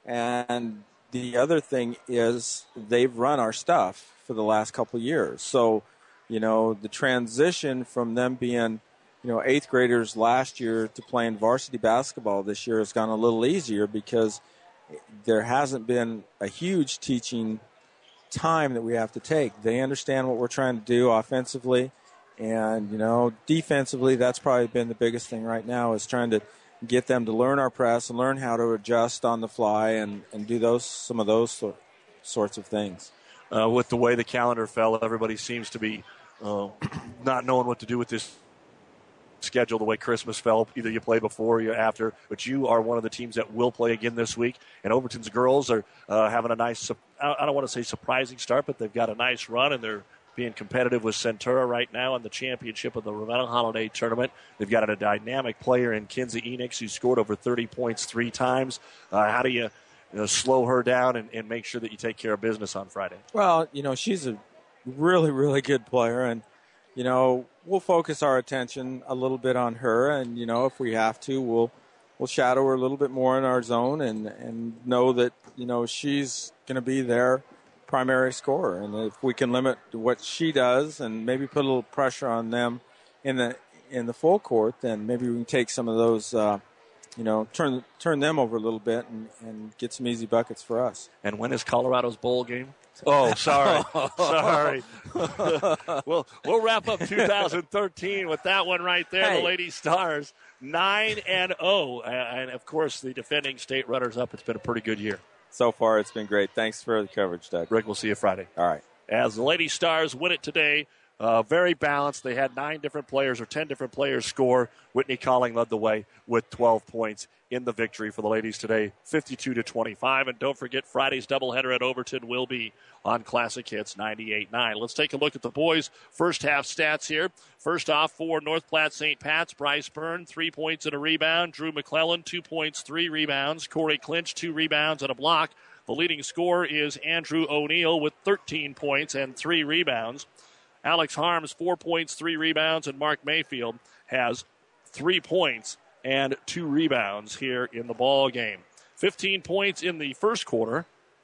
and the other thing is they've run our stuff for the last couple of years. So, you know, the transition from them being, you know, eighth graders last year to playing varsity basketball this year has gone a little easier because there hasn't been a huge teaching time that we have to take. They understand what we're trying to do offensively, and, you know, defensively, that's probably been the biggest thing right now is trying to get them to learn our press and learn how to adjust on the fly and, and do those some of those so, sorts of things. Uh, with the way the calendar fell, everybody seems to be uh, not knowing what to do with this schedule the way Christmas fell. Either you play before or you after, but you are one of the teams that will play again this week. And Overton's girls are uh, having a nice, I don't want to say surprising start, but they've got a nice run, and they're being competitive with Centura right now in the championship of the Ravenna Holiday Tournament. They've got a dynamic player in Kinsey Enix who scored over thirty points three times. Uh, how do you, you know, slow her down and, and make sure that you take care of business on Friday? Well, you know, she's a really, really good player, and, you know, we'll focus our attention a little bit on her, and, you know, if we have to, we'll we'll shadow her a little bit more in our zone and, and know that, you know, she's going to be their primary scorer. And if we can limit what she does and maybe put a little pressure on them in the in the full court, then maybe we can take some of those, uh, you know, turn turn them over a little bit and, and get some easy buckets for us. And when is Colorado's bowl game? Oh, sorry. Sorry. we'll, we'll wrap up two thousand thirteen with that one right there. Hey. The Lady Stars, nine and oh. And, of course, the defending state runners-up. It's been a pretty good year. So far, it's been great. Thanks for the coverage, Doug. Rick, we'll see you Friday. All right. As the Lady Stars win it today, uh, very balanced. They had nine different players or ten different players score. Whitney Colling led the way with twelve points in the victory for the ladies today, fifty-two to twenty-five. And don't forget, Friday's doubleheader at Overton will be on Classic Hits ninety-eight nine. Let's take a look at the boys' first half stats here. First off, for North Platte Saint Pat's, Bryce Byrne, three points and a rebound. Drew McClellan, two points, three rebounds. Corey Clinch, two rebounds and a block. The leading scorer is Andrew O'Neill with thirteen points and three rebounds. Alex Harms, four points, three rebounds, and Mark Mayfield has three points and two rebounds here in the ball game. fifteen points in the first quarter,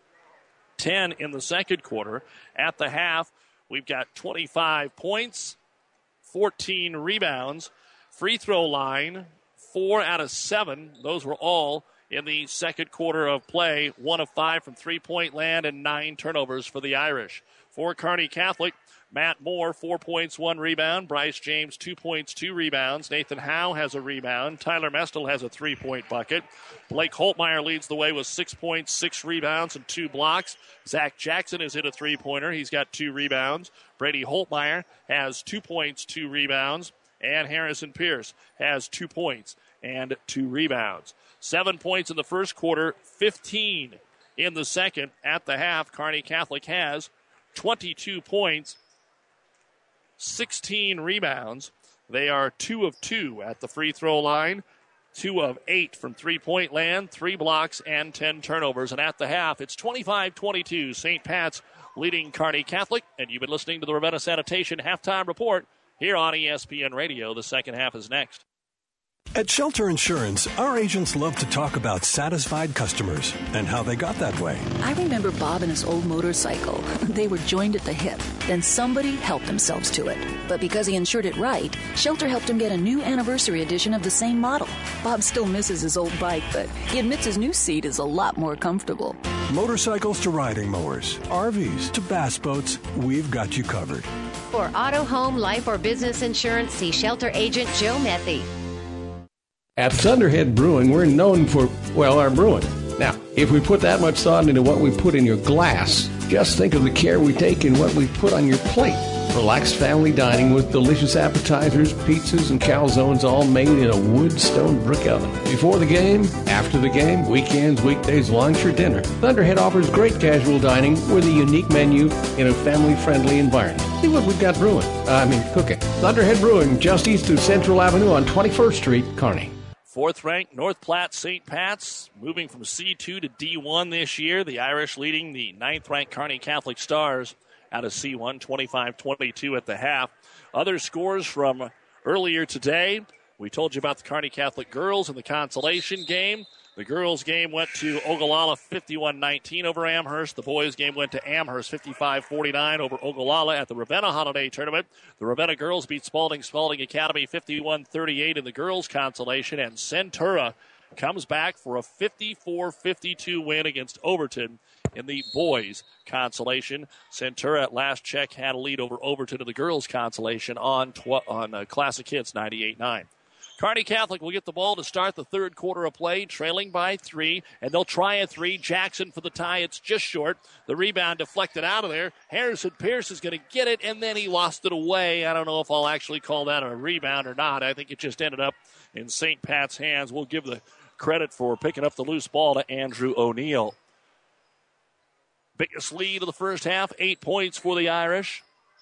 ten in the second quarter. At the half, we've got twenty-five points, fourteen rebounds. Free throw line, four out of seven. Those were all in the second quarter of play. One of five from three-point land and nine turnovers for the Irish. For Kearney Catholic, Matt Moore, four points, one rebound. Bryce James, two points, two rebounds. Nathan Howe has a rebound. Tyler Mestel has a three-point bucket. Blake Holtmeyer leads the way with six points, six rebounds, and two blocks. Zach Jackson has hit a three-pointer. He's got two rebounds. Brady Holtmeyer has two points, two rebounds. And Harrison Pierce has two points and two rebounds. Seven points in the first quarter, fifteen in the second. At the half, Kearney Catholic has twenty-two points, sixteen rebounds. They are two of two at the free throw line, two of eight from three-point land, three blocks, and ten turnovers. And at the half, it's twenty-five twenty-two. Saint Pat's leading Kearney Catholic. And you've been listening to the Ravenna Sanitation Halftime Report here on E S P N Radio. The second half is next. At Shelter Insurance, our agents love to talk about satisfied customers and how they got that way. I remember Bob and his old motorcycle. They were joined at the hip. Then somebody helped themselves to it. But because he insured it right, Shelter helped him get a new anniversary edition of the same model. Bob still misses his old bike, but he admits his new seat is a lot more comfortable. Motorcycles to riding mowers, R Vs to bass boats, we've got you covered. For auto, home, life, or business insurance, see Shelter Agent Joe Methy. At Thunderhead Brewing, we're known for, well, our brewing. Now, if we put that much thought into what we put in your glass, just think of the care we take in what we put on your plate. Relaxed family dining with delicious appetizers, pizzas, and calzones all made in a wood stone brick oven. Before the game, after the game, weekends, weekdays, lunch, or dinner, Thunderhead offers great casual dining with a unique menu in a family-friendly environment. See what we've got brewing. Uh, I mean, cooking. Thunderhead Brewing, just east of Central Avenue on twenty-first Street, Kearney. Fourth-ranked North Platte Saint Pat's moving from C two to D one this year. The Irish leading the ninth-ranked Kearney Catholic Stars out of C one, twenty-five twenty-two at the half. Other scores from earlier today. We told you about the Kearney Catholic girls in the consolation game. The girls' game went to Ogallala fifty-one nineteen over Amherst. The boys' game went to Amherst fifty-five forty-nine over Ogallala at the Ravenna Holiday Tournament. The Ravenna girls beat Spalding Spalding Academy fifty-one thirty-eight in the girls' consolation. And Centura comes back for a fifty-four fifty-two win against Overton in the boys' consolation. Centura at last check had a lead over Overton in the girls' consolation on, tw- on uh, Classic Hits ninety-eight nine. Kearney Catholic will get the ball to start the third quarter of play, trailing by three, and they'll try a three. Jackson for the tie. It's just short. The rebound deflected out of there. Harrison Pierce is going to get it, and then he lost it away. I don't know if I'll actually call that a rebound or not. I think it just ended up in Saint Pat's hands. We'll give the credit for picking up the loose ball to Andrew O'Neill. Biggest lead of the first half, eight points for the Irish.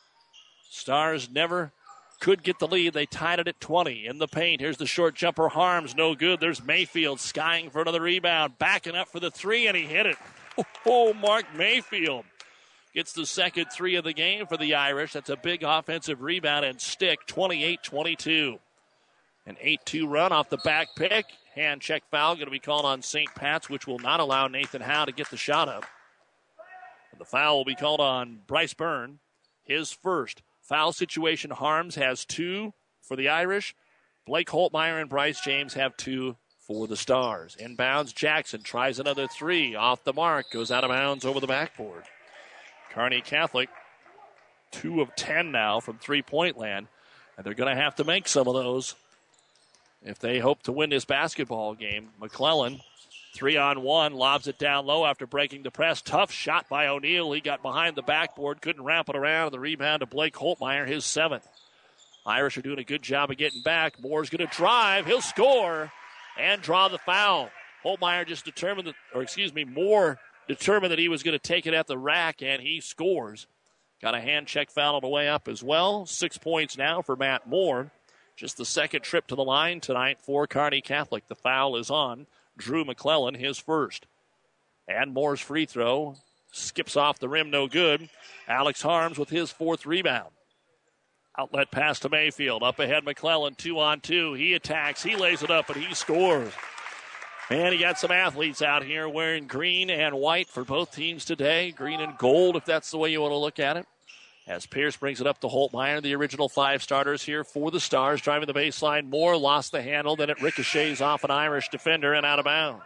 Stars never could get the lead. They tied it at twenty. In the paint, here's the short jumper. Harms, no good. There's Mayfield skying for another rebound. Backing up for the three, and he hit it. Oh, Mark Mayfield gets the second three of the game for the Irish. That's a big offensive rebound and stick, twenty-eight twenty-two. An eight two run off the back pick. Hand check foul going to be called on Saint Pat's, which will not allow Nathan Howe to get the shot up. And the foul will be called on Bryce Byrne, his first. Foul situation, Harms has two for the Irish. Blake Holtmeyer and Bryce James have two for the Stars. Inbounds, Jackson tries another three. Off the mark, goes out of bounds over the backboard. Kearney Catholic, two of ten now from three-point land. And they're going to have to make some of those if they hope to win this basketball game. McClellan, three on one, lobs it down low after breaking the press. Tough shot by O'Neill. He got behind the backboard, couldn't wrap it around. The rebound to Blake Holtmeyer, his seventh. Irish are doing a good job of getting back. Moore's going to drive. He'll score and draw the foul. Holtmeyer just determined, that, or excuse me, Moore determined that he was going to take it at the rack, and he scores. Got a hand check foul on the way up as well. Six points now for Matt Moore. Just the second trip to the line tonight for Kearney Catholic. The foul is on Drew McClellan, his first. And Moore's free throw skips off the rim, no good. Alex Harms with his fourth rebound. Outlet pass to Mayfield. Up ahead, McClellan, two on two. He attacks, he lays it up, and he scores. And he got some athletes out here wearing green and white for both teams today. Green and gold, if that's the way you want to look at it. As Pierce brings it up to Holtmeyer, the original five starters here for the Stars. Driving the baseline, Moore lost the handle. Then it ricochets off an Irish defender and out of bounds.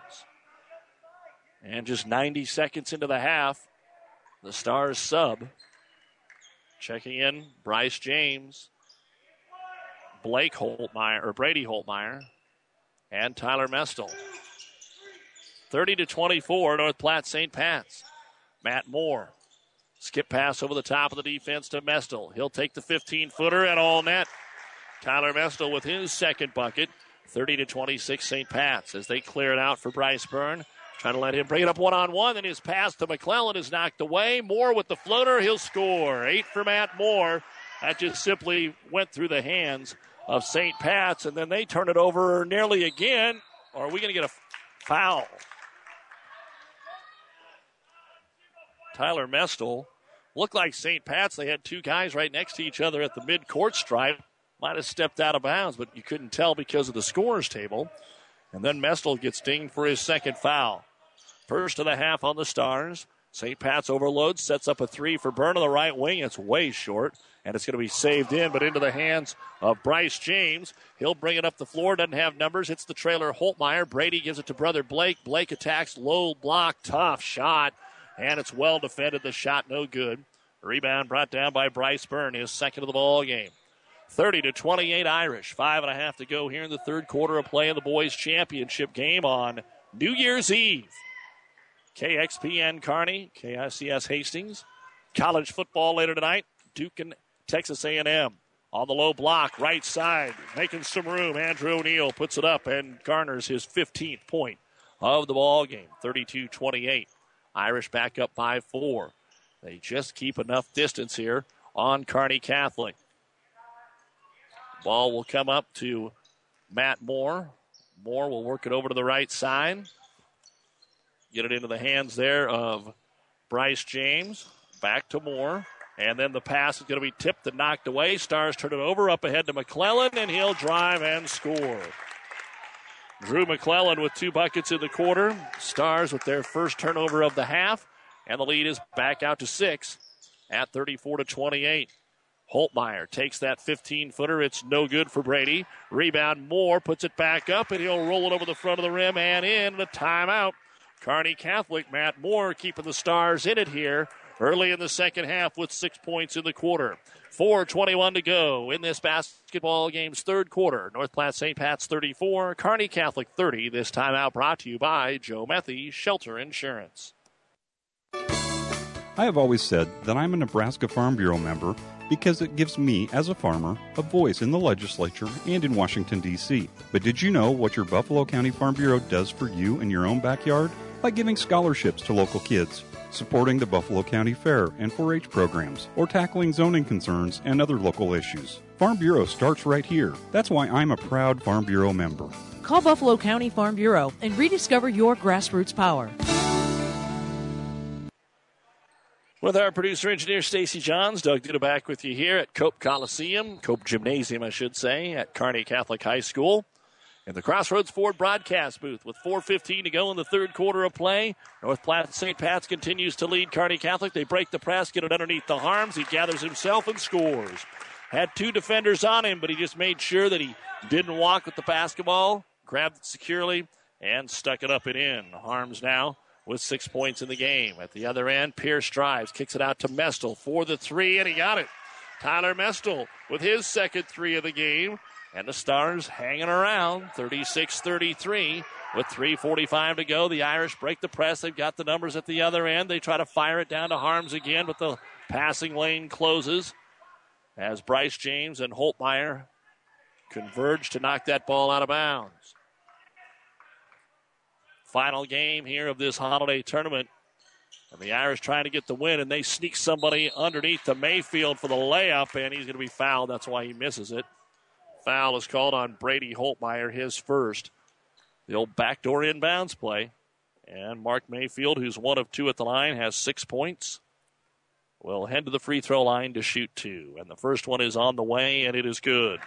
And just ninety seconds into the half, the Stars sub. Checking in, Bryce James, Blake Holtmeyer, or Brady Holtmeyer, and Tyler Mestel. thirty to twenty-four, North Platte Saint Pat's. Matt Moore. Skip pass over the top of the defense to Mestel. He'll take the fifteen-footer and all net. Tyler Mestel with his second bucket. thirty to twenty-six Saint Pat's as they clear it out for Bryce Byrne. Trying to let him bring it up one-on-one, then his pass to McClellan is knocked away. Moore with the floater, he'll score. Eight for Matt Moore. That just simply went through the hands of Saint Pat's, and then they turn it over nearly again. Or are we going to get a foul? Tyler Mestel. Looked like Saint Pat's. They had two guys right next to each other at the mid-court stripe. Might have stepped out of bounds, but you couldn't tell because of the scorer's table. And then Mestel gets dinged for his second foul. First of the half on the Stars. Saint Pat's overloads, sets up a three for Byrne on the right wing. It's way short, and it's going to be saved in, but into the hands of Bryce James. He'll bring it up the floor, doesn't have numbers. Hits the trailer Holtmeyer. Brady gives it to brother Blake. Blake attacks, low block, tough shot, and it's well defended. The shot no good. Rebound brought down by Bryce Byrne, his second of the ball game. thirty to twenty-eight Irish. Five and a half to go here in the third quarter of play in the boys' championship game on New Year's Eve. K X P N Kearney, K I C S Hastings. College football later tonight. Duke and Texas A and M. On the low block, right side, making some room. Andrew O'Neal puts it up and garners his fifteenth point of the ball game. thirty-two twenty-eight. Irish back up by four. They just keep enough distance here on Kearney Catholic. Ball will come up to Matt Moore. Moore will work it over to the right side. Get it into the hands there of Bryce James. Back to Moore. And then the pass is going to be tipped and knocked away. Stars turn it over up ahead to McClellan, and he'll drive and score. Drew McClellan with two buckets in the quarter. Stars with their first turnover of the half. And the lead is back out to six at thirty-four to twenty-eight. Holtmeyer takes that fifteen-footer. It's no good for Brady. Rebound, Moore puts it back up, and he'll roll it over the front of the rim and in. The timeout. Kearney Catholic, Matt Moore keeping the Stars in it here early in the second half with six points in the quarter. four twenty-one to go in this basketball game's third quarter. North Platte Saint Pat's thirty-four, Kearney Catholic thirty. This timeout brought to you by Joe Methy, Shelter Insurance. I have always said that I'm a Nebraska Farm Bureau member because it gives me, as a farmer, a voice in the legislature and in Washington, D C But did you know what your Buffalo County Farm Bureau does for you in your own backyard? By giving scholarships to local kids, supporting the Buffalo County Fair and four H programs, or tackling zoning concerns and other local issues. Farm Bureau starts right here. That's why I'm a proud Farm Bureau member. Call Buffalo County Farm Bureau and rediscover your grassroots power. With our producer engineer Stacy Johns, Doug Duda back with you here at Cope Coliseum, Cope Gymnasium, I should say, at Kearney Catholic High School. In the Crossroads Ford broadcast booth with four fifteen to go in the third quarter of play. North Platte Saint Pat's continues to lead Kearney Catholic. They break the press, get it underneath the Harms. He gathers himself and scores. Had two defenders on him, but he just made sure that he didn't walk with the basketball, grabbed it securely, and stuck it up and in. Harms now with six points in the game. At the other end, Pierce drives, kicks it out to Mestel for the three, and he got it. Tyler Mestel with his second three of the game. And the Stars hanging around, thirty-six thirty-three with three forty-five to go. The Irish break the press. They've got the numbers at the other end. They try to fire it down to Harms again, but the passing lane closes as Bryce James and Holtmeyer converge to knock that ball out of bounds. Final game here of this holiday tournament. And the Irish trying to get the win, and they sneak somebody underneath to Mayfield for the layup, and he's going to be fouled. That's why he misses it. Foul is called on Brady Holtmeyer, his first. The old backdoor inbounds play. And Mark Mayfield, who's one of two at the line, has six points. Will head to the free throw line to shoot two. And the first one is on the way, and it is good.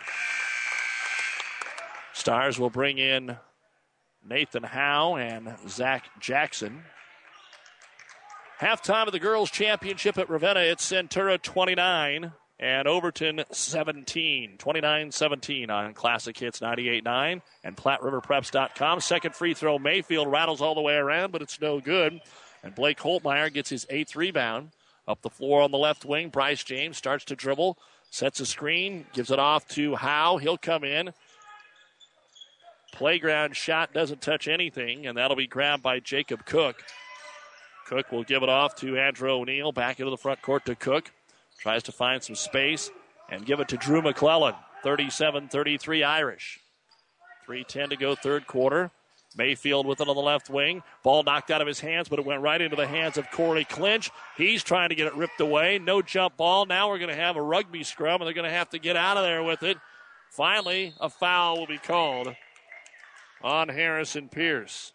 Stars will bring in Nathan Howe and Zach Jackson. Halftime of the girls' championship at Ravenna. It's Centura twenty-nine. And Overton seventeen, twenty-nine seventeen on Classic Hits ninety-eight nine and Platte River Preps dot com. Second free throw, Mayfield rattles all the way around, but it's no good. And Blake Holtmeyer gets his eighth rebound. Up the floor on the left wing, Bryce James starts to dribble, sets a screen, gives it off to Howe. He'll come in. Playground shot doesn't touch anything, and that'll be grabbed by Jacob Cook. Cook will give it off to Andrew O'Neal. Back into the front court to Cook. Tries to find some space and give it to Drew McClellan. thirty-seven thirty-three Irish. three ten to go third quarter. Mayfield with it on the left wing. Ball knocked out of his hands, but it went right into the hands of Corey Clinch. He's trying to get it ripped away. No jump ball. Now we're going to have a rugby scrum, and they're going to have to get out of there with it. Finally, a foul will be called on Harrison Pierce.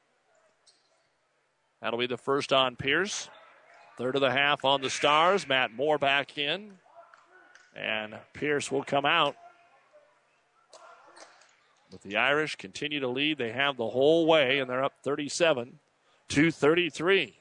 That'll be the first on Pierce. Third of the half on the Stars. Matt Moore back in. And Pierce will come out. But the Irish continue to lead. They have the whole way, and they're up thirty-seven to thirty-three.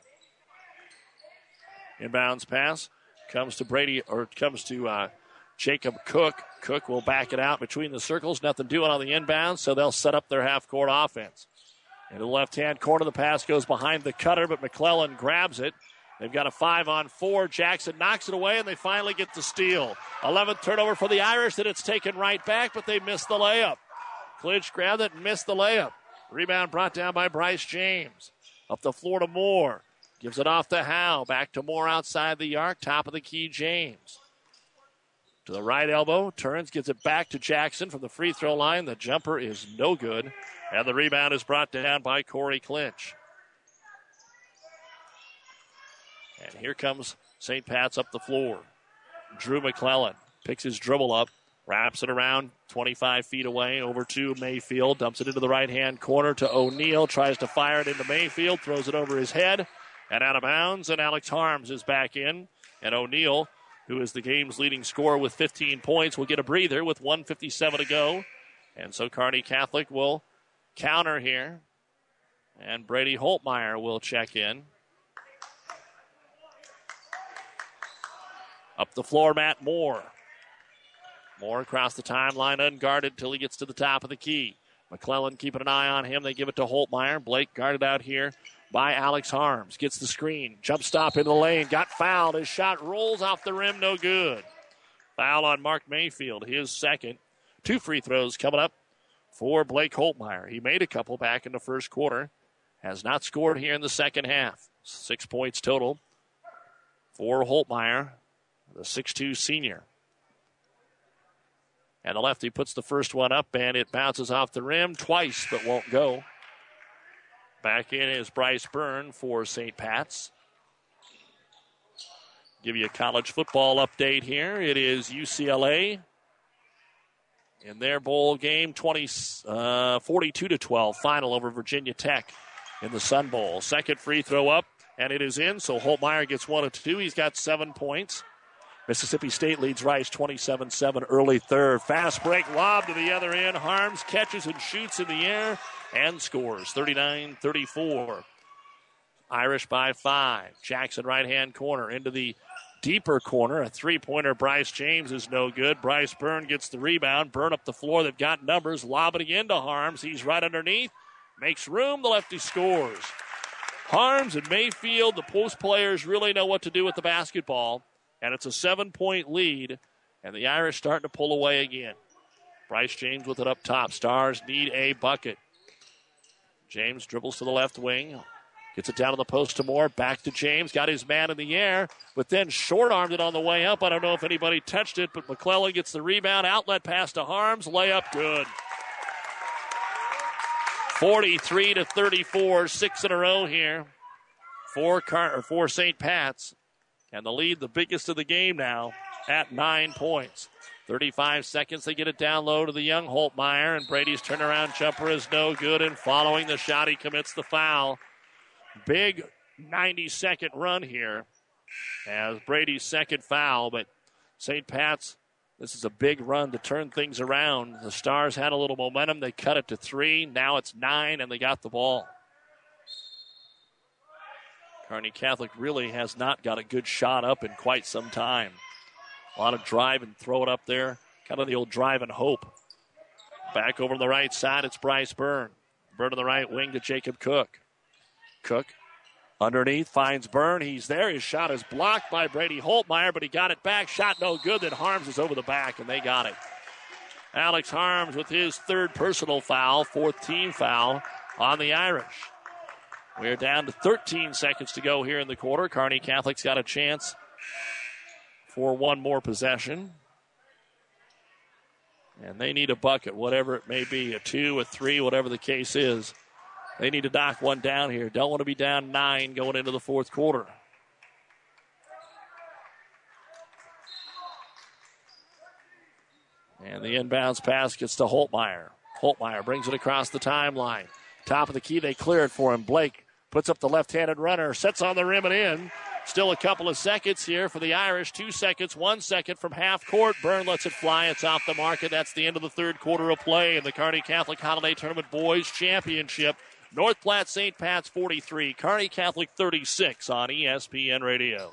Inbounds pass comes to Brady, or comes to uh, Jacob Cook. Cook will back it out between the circles. Nothing doing on the inbound, so they'll set up their half-court offense. In the left-hand corner, the pass goes behind the cutter, but McClellan grabs it. They've got a five on four. Jackson knocks it away, and they finally get the steal. eleventh turnover for the Irish, that it's taken right back, but they missed the layup. Clinch grabbed it and missed the layup. Rebound brought down by Bryce James. Up the floor to Moore. Gives it off to Howe. Back to Moore outside the arc. Top of the key, James. To the right elbow. Turns, gives it back to Jackson from the free throw line. The jumper is no good. And the rebound is brought down by Corey Clinch. And here comes Saint Pat's up the floor. Drew McClellan picks his dribble up. Wraps it around twenty-five feet away over to Mayfield. Dumps it into the right-hand corner to O'Neal. Tries to fire it into Mayfield. Throws it over his head and out of bounds. And Alex Harms is back in. And O'Neal, who is the game's leading scorer with fifteen points, will get a breather with one fifty-seven to go. And so Kearney Catholic will counter here. And Brady Holtmeyer will check in. Up the floor, Matt Moore. Moore across the timeline, unguarded till he gets to the top of the key. McClellan keeping an eye on him. They give it to Holtmeyer. Blake guarded out here by Alex Harms. Gets the screen. Jump stop into the lane. Got fouled. His shot rolls off the rim. No good. Foul on Mark Mayfield. His second. Two free throws coming up for Blake Holtmeyer. He made a couple back in the first quarter. Has not scored here in the second half. Six points total for Holtmeyer, the six two senior. And the lefty puts the first one up, and it bounces off the rim twice, but won't go. Back in is Bryce Byrne for Saint Pat's. Give you a college football update here. It is U C L A in their bowl game, twenty, uh, forty-two to twelve, final over Virginia Tech in the Sun Bowl. Second free throw up, and it is in, so Holtmeyer gets one of two. He's got seven points. Mississippi State leads Rice twenty-seven seven early third. Fast break, lob to the other end. Harms catches and shoots in the air and scores thirty-nine thirty-four. Irish by five. Jackson right-hand corner into the deeper corner. A three-pointer, Bryce James is no good. Bryce Byrne gets the rebound. Byrne up the floor. They've got numbers. Lobbing into Harms. He's right underneath. Makes room. The lefty scores. Harms and Mayfield, the post players, really know what to do with the basketball. And it's a seven-point lead, and the Irish starting to pull away again. Bryce James with it up top. Stars need a bucket. James dribbles to the left wing. Gets it down to the post to Moore. Back to James. Got his man in the air, but then short-armed it on the way up. I don't know if anybody touched it, but McClellan gets the rebound. Outlet pass to Harms. Layup good. forty-three to thirty-four. Six in a row here for, Car- or for Saint Pat's. And the lead, the biggest of the game now, at nine points. thirty-five seconds, they get it down low to the young Holtmeyer, and Brady's turnaround jumper is no good, and following the shot, he commits the foul. Big ninety-second run here as Brady's second foul, but Saint Pat's, this is a big run to turn things around. The Stars had a little momentum. They cut it to three. Now it's nine, and they got the ball. Kearney Catholic really has not got a good shot up in quite some time. A lot of drive and throw it up there. Kind of the old drive and hope. Back over to the right side, it's Bryce Byrne. Byrne to the right wing to Jacob Cook. Cook underneath finds Byrne. He's there. His shot is blocked by Brady Holtmeyer, but he got it back. Shot no good. Then Harms is over the back, and they got it. Alex Harms with his third personal foul, fourth team foul on the Irish. We're down to thirteen seconds to go here in the quarter. Kearney Catholic's got a chance for one more possession. And they need a bucket, whatever it may be, a two, a three, whatever the case is. They need to knock one down here. Don't want to be down nine going into the fourth quarter. And the inbounds pass gets to Holtmeyer. Holtmeyer brings it across the timeline. Top of the key, they clear it for him. Blake puts up the left-handed runner, sets on the rim and in. Still a couple of seconds here for the Irish. Two seconds, one second from half court. Byrne lets it fly. It's off the mark, and that's the end of the third quarter of play in the Kearney Catholic Holiday Tournament Boys Championship. North Platte Saint Pat's forty-three, Kearney Catholic thirty-six on E S P N Radio.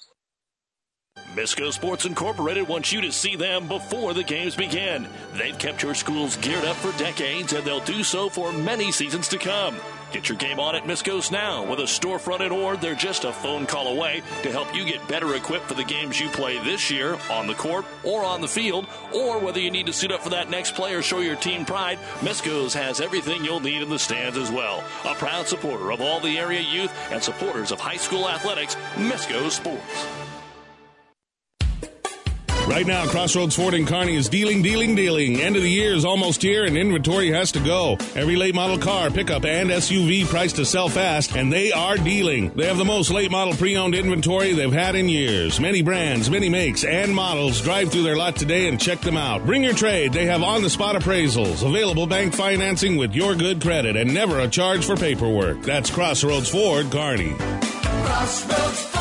Misco Sports Incorporated wants you to see them before the games begin. They've kept your schools geared up for decades, and they'll do so for many seasons to come. Get your game on at Misco's now. With a storefront in Ord, they're just a phone call away to help you get better equipped for the games you play this year on the court or on the field, or whether you need to suit up for that next play or show your team pride, Misco's has everything you'll need in the stands as well. A proud supporter of all the area youth and supporters of high school athletics, Misco Sports. Right now, Crossroads Ford in Kearney is dealing, dealing, dealing. End of the year is almost here, and inventory has to go. Every late model car, pickup, and S U V priced to sell fast, and they are dealing. They have the most late model pre-owned inventory they've had in years. Many brands, many makes, and models. Drive through their lot today and check them out. Bring your trade. They have on-the-spot appraisals, available bank financing with your good credit, and never a charge for paperwork. That's Crossroads Ford, Kearney. Crossroads Ford.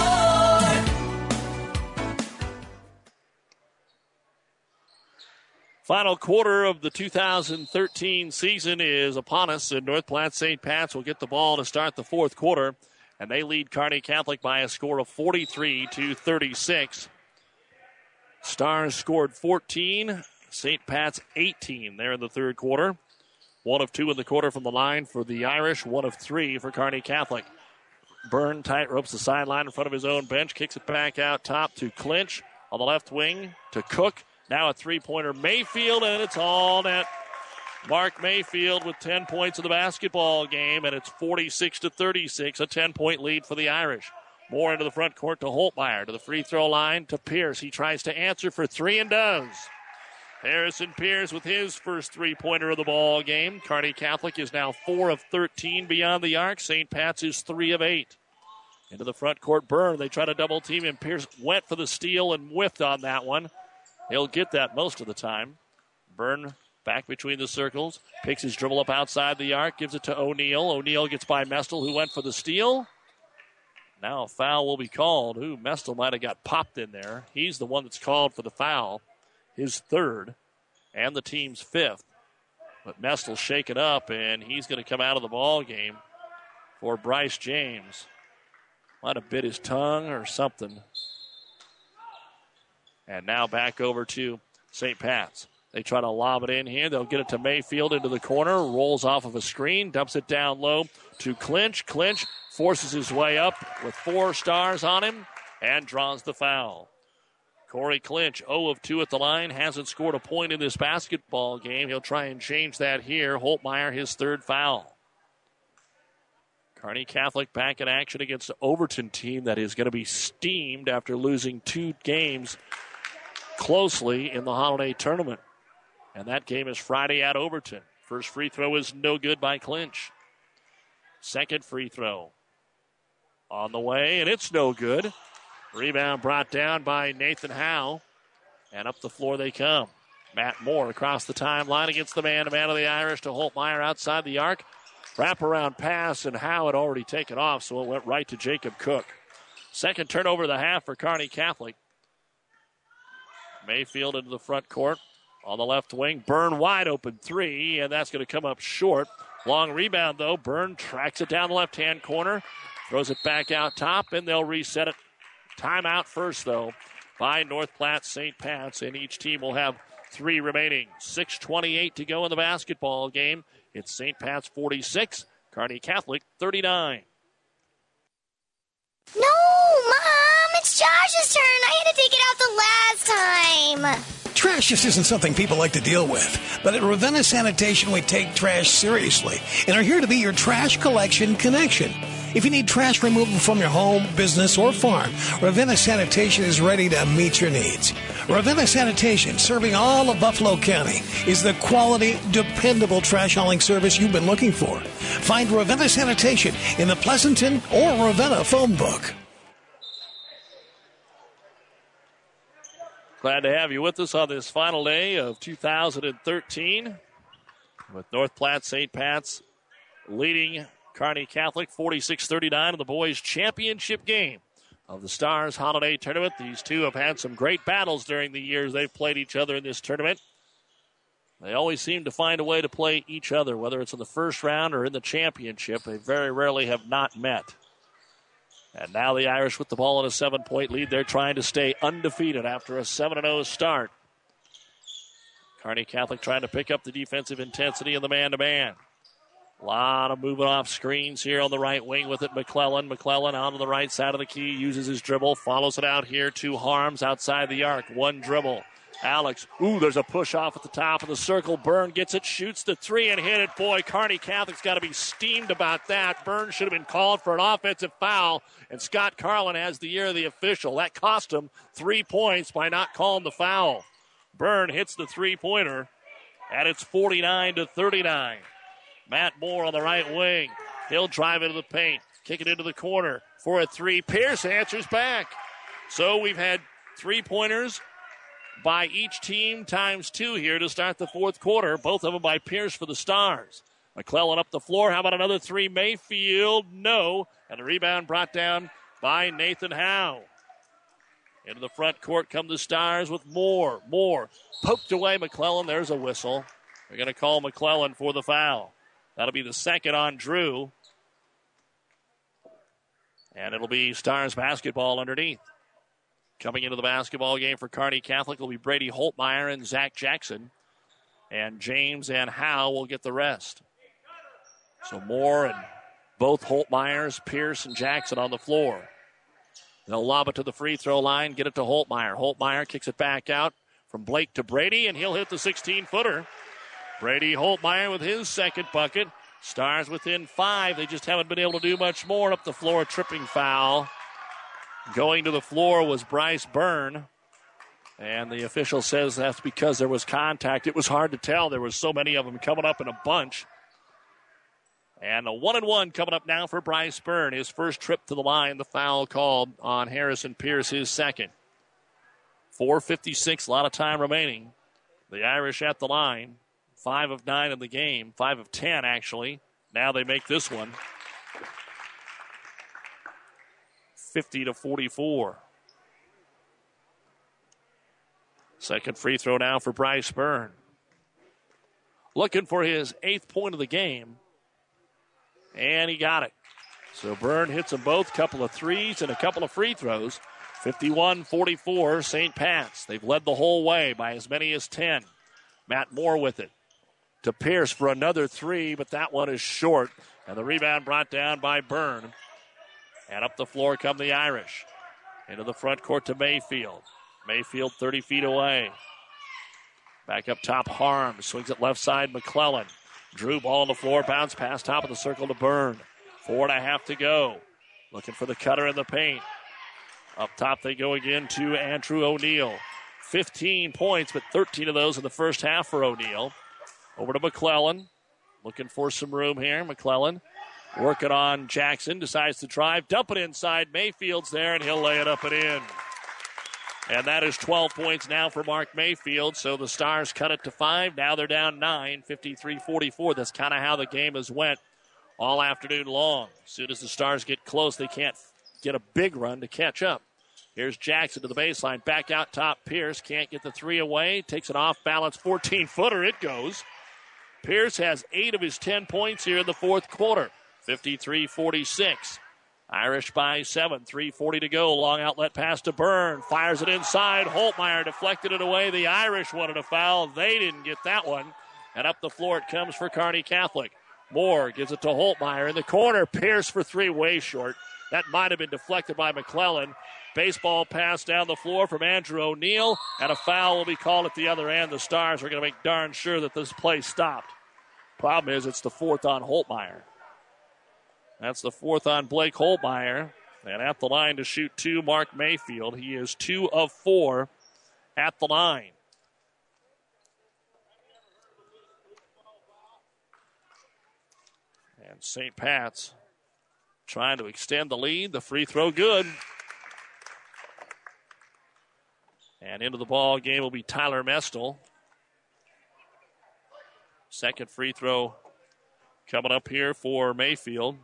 Final quarter of the two thousand thirteen season is upon us, and North Platte Saint Pat's will get the ball to start the fourth quarter, and they lead Kearney Catholic by a score of forty-three to thirty-six. Stars scored fourteen, Saint Pat's eighteen there in the third quarter. One of two in the quarter from the line for the Irish, one of three for Kearney Catholic. Byrne tight ropes the sideline in front of his own bench, kicks it back out top to Clinch on the left wing to Cook. Now a three-pointer, Mayfield, and it's all net. Mark Mayfield with ten points in the basketball game, and it's forty-six to thirty-six, a ten-point lead for the Irish. More into the front court to Holtmeyer, to the free throw line to Pierce. He tries to answer for three and does. Harrison Pierce with his first three-pointer of the ball game. Kearney Catholic is now four of thirteen beyond the arc. Saint Pat's is three of eight. Into the front court, Byrne. They try to double team him. Pierce went for the steal and whiffed on that one. He'll get that most of the time. Byrne back between the circles. Picks his dribble up outside the arc. Gives it to O'Neal. O'Neal gets by Mestel, who went for the steal. Now a foul will be called. Ooh, Mestel might have got popped in there. He's the one that's called for the foul. His third and the team's fifth. But Mestel's shaken up, and he's going to come out of the ball game for Bryce James. Might have bit his tongue or something. And now back over to Saint Pat's. They try to lob it in here. They'll get it to Mayfield into the corner. Rolls off of a screen. Dumps it down low to Clinch. Clinch forces his way up with four stars on him and draws the foul. Corey Clinch, zero of two at the line. Hasn't scored a point in this basketball game. He'll try and change that here. Holtmeyer, his third foul. Kearney Catholic back in action against the Overton team that is going to be steamed after losing two games closely in the holiday tournament. And that game is Friday at Overton. First free throw is no good by Clinch. Second free throw on the way, and it's no good. Rebound brought down by Nathan Howe. And up the floor they come. Matt Moore across the timeline against the man-to-man of the Irish to Holtmeyer outside the arc. Wraparound pass, and Howe had already taken off, so it went right to Jacob Cook. Second turnover of the half for Kearney Catholic. Mayfield into the front court on the left wing. Byrne wide open three, and that's going to come up short. Long rebound, though. Byrne tracks it down the left-hand corner, throws it back out top, and they'll reset it. Timeout first, though, by North Platte Saint Pat's, and each team will have three remaining. six twenty-eight to go in the basketball game. It's Saint Pat's forty-six, Kearney Catholic thirty-nine. No, Mom, it's Josh's turn. I had to take it out the last time. Trash just isn't something people like to deal with. But at Ravenna Sanitation, we take trash seriously and are here to be your trash collection connection. If you need trash removal from your home, business, or farm, Ravenna Sanitation is ready to meet your needs. Ravenna Sanitation, serving all of Buffalo County, is the quality, dependable trash hauling service you've been looking for. Find Ravenna Sanitation in the Pleasanton or Ravenna phone book. Glad to have you with us on this final day of two thousand thirteen with North Platte Saint Pat's leading Kearney Catholic forty-six thirty-nine in the boys' championship game of the Stars Holiday Tournament. These two have had some great battles during the years they've played each other in this tournament. They always seem to find a way to play each other, whether it's in the first round or in the championship. They very rarely have not met. And now the Irish with the ball in a seven-point lead. They're trying to stay undefeated after a seven and oh start. Kearney Catholic trying to pick up the defensive intensity in the man-to-man. A lot of moving off screens here on the right wing with it. McClellan. McClellan out on the right side of the key. Uses his dribble. Follows it out here to Harms outside the arc. One dribble. Alex. Ooh, there's a push off at the top of the circle. Byrne gets it, shoots the three, and hit it. Boy, Kearney Catholic's got to be steamed about that. Byrne should have been called for an offensive foul, and Scott Carlin has the ear of the official. That cost him three points by not calling the foul. Byrne hits the three-pointer, and it's forty-nine to thirty-nine. Matt Moore on the right wing. He'll drive into the paint, kick it into the corner for a three. Pierce answers back. So we've had three-pointers by each team times two here to start the fourth quarter. Both of them by Pierce for the Stars. McClellan up the floor. How about another three? Mayfield, no. And the rebound brought down by Nathan Howe. Into the front court come the Stars with Moore. Moore poked away McClellan. There's a whistle. They're going to call McClellan for the foul. That'll be the second on Drew. And it'll be Stars basketball underneath. Coming into the basketball game for Kearney Catholic will be Brady Holtmeyer and Zach Jackson. And James and Howe will get the rest. So Moore and both Holtmeyers, Pierce, and Jackson on the floor. They'll lob it to the free throw line, get it to Holtmeyer. Holtmeyer kicks it back out from Blake to Brady, and he'll hit the sixteen-footer. Brady Holtmeyer with his second bucket. Stars within five. They just haven't been able to do much more. Up the floor, tripping foul. Going to the floor was Bryce Byrne. And the official says that's because there was contact. It was hard to tell. There was so many of them coming up in a bunch. And a one and one coming up now for Bryce Byrne. His first trip to the line. The foul called on Harrison Pierce, his second. four fifty-six, a lot of time remaining. The Irish at the line. Five of nine in the game. Five of ten, actually. Now they make this one. fifty to forty-four. Second free throw now for Bryce Byrne. Looking for his eighth point of the game. And he got it. So Byrne hits them both. Couple of threes and a couple of free throws. fifty-one forty-four, Saint Pat's. They've led the whole way by as many as ten. Matt Moore with it. To Pierce for another three, but that one is short. And the rebound brought down by Byrne. And up the floor come the Irish. Into the front court to Mayfield. Mayfield thirty feet away. Back up top, Harms. Swings it left side, McClellan. Drew ball on the floor, bounce pass top of the circle to Byrne. Four and a half to go. Looking for the cutter in the paint. Up top they go again to Andrew O'Neal. fifteen points, but thirteen of those in the first half for O'Neal. Over to McClellan. Looking for some room here. McClellan working on Jackson. Decides to drive. Dump it inside. Mayfield's there, and he'll lay it up and in. And that is twelve points now for Mark Mayfield. So the Stars cut it to five. Now they're down nine, fifty-three forty-four. That's kind of how the game has went all afternoon long. As soon as the Stars get close, they can't get a big run to catch up. Here's Jackson to the baseline. Back out top. Pierce can't get the three away. Takes an off-balance fourteen-footer. It goes. Pierce has eight of his ten points here in the fourth quarter. fifty-three forty-six. Irish by seven. three forty to go. Long outlet pass to Byrne. Fires it inside. Holtmeyer deflected it away. The Irish wanted a foul. They didn't get that one. And up the floor it comes for Kearney Catholic. Moore gives it to Holtmeyer. In the corner, Pierce for three, way short. That might have been deflected by McClellan. Baseball pass down the floor from Andrew O'Neal. And a foul will be called at the other end. The Stars are going to make darn sure that this play stopped. Problem is, it's the fourth on Holtmeyer. That's the fourth on Blake Holtmeyer. And at the line to shoot two, Mark Mayfield. He is two of four at the line. And Saint Pat's trying to extend the lead. The free throw good. And into the ball game will be Tyler Mestel. Second free throw coming up here for Mayfield.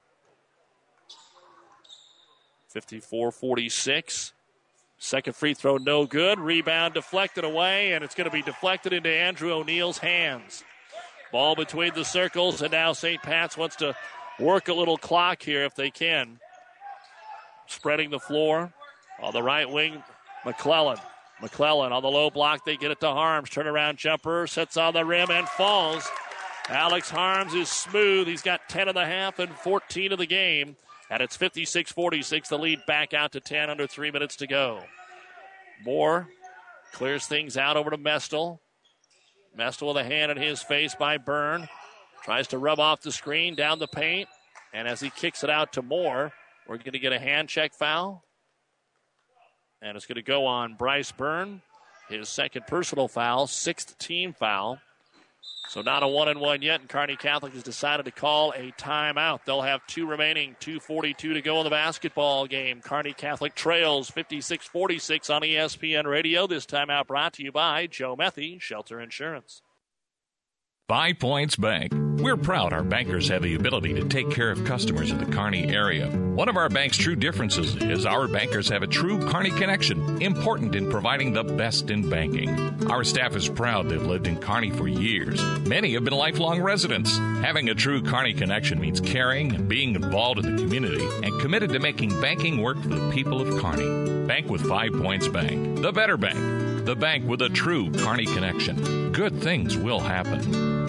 fifty-four forty-six. Second free throw no good. Rebound deflected away, and it's going to be deflected into Andrew O'Neill's hands. Ball between the circles, and now Saint Pat's wants to work a little clock here if they can. Spreading the floor on the right wing, McClellan. McClellan on the low block. They get it to Harms. Turnaround jumper. Sets on the rim and falls. Alex Harms is smooth. He's got ten and a half and fourteen of the game. And it's fifty-six forty-six. The lead back out to ten under three minutes to go. Moore clears things out over to Mestel. Mestel with a hand in his face by Byrne. Tries to rub off the screen down the paint. And as he kicks it out to Moore, we're going to get a hand check foul. And it's going to go on Bryce Byrne. His second personal foul, sixth team foul. So not a one and one yet, and Kearney Catholic has decided to call a timeout. They'll have two remaining, two forty-two to go in the basketball game. Kearney Catholic trails fifty-six forty-six on E S P N Radio. This timeout brought to you by Joe Methy, Shelter Insurance. Five Points Bank. We're proud our bankers have the ability to take care of customers in the Kearney area. One of our bank's true differences is our bankers have a true Kearney connection, important in providing the best in banking. Our staff is proud they've lived in Kearney for years. Many have been lifelong residents. Having a true Kearney connection means caring and being involved in the community and committed to making banking work for the people of Kearney. Bank with Five Points Bank. The better bank. The bank with a true Kearney connection. Good things will happen.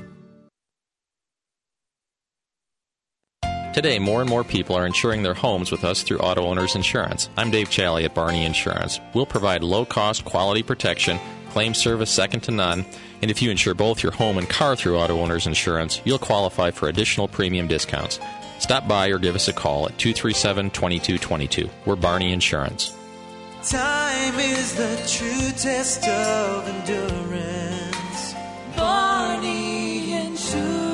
Today, more and more people are insuring their homes with us through Auto Owners Insurance. I'm Dave Challey at Barney Insurance. We'll provide low-cost, quality protection, claim service second to none, and if you insure both your home and car through Auto Owners Insurance, you'll qualify for additional premium discounts. Stop by or give us a call at two three seven, two two two two. We're Barney Insurance. Time is the true test of endurance. Barney Insurance.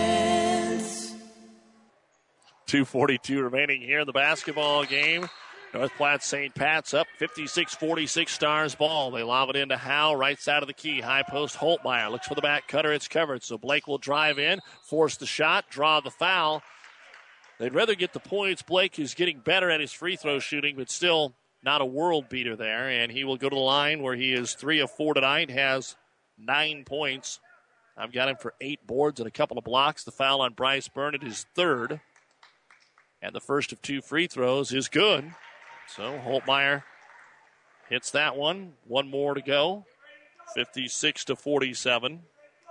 two forty-two remaining here in the basketball game. North Platte Saint Pat's up fifty-six forty-six Stars ball. They lob it into Howe, right side of the key. High post Holtmeyer looks for the back cutter. It's covered. So Blake will drive in, force the shot, draw the foul. They'd rather get the points. Blake is getting better at his free throw shooting, but still not a world beater there. And he will go to the line where he is three of four tonight, has nine points. I've got him for eight boards and a couple of blocks. The foul on Bryce Byrne at his third. And the first of two free throws is good. So Holtmeyer hits that one. One more to go. fifty-six to forty-seven.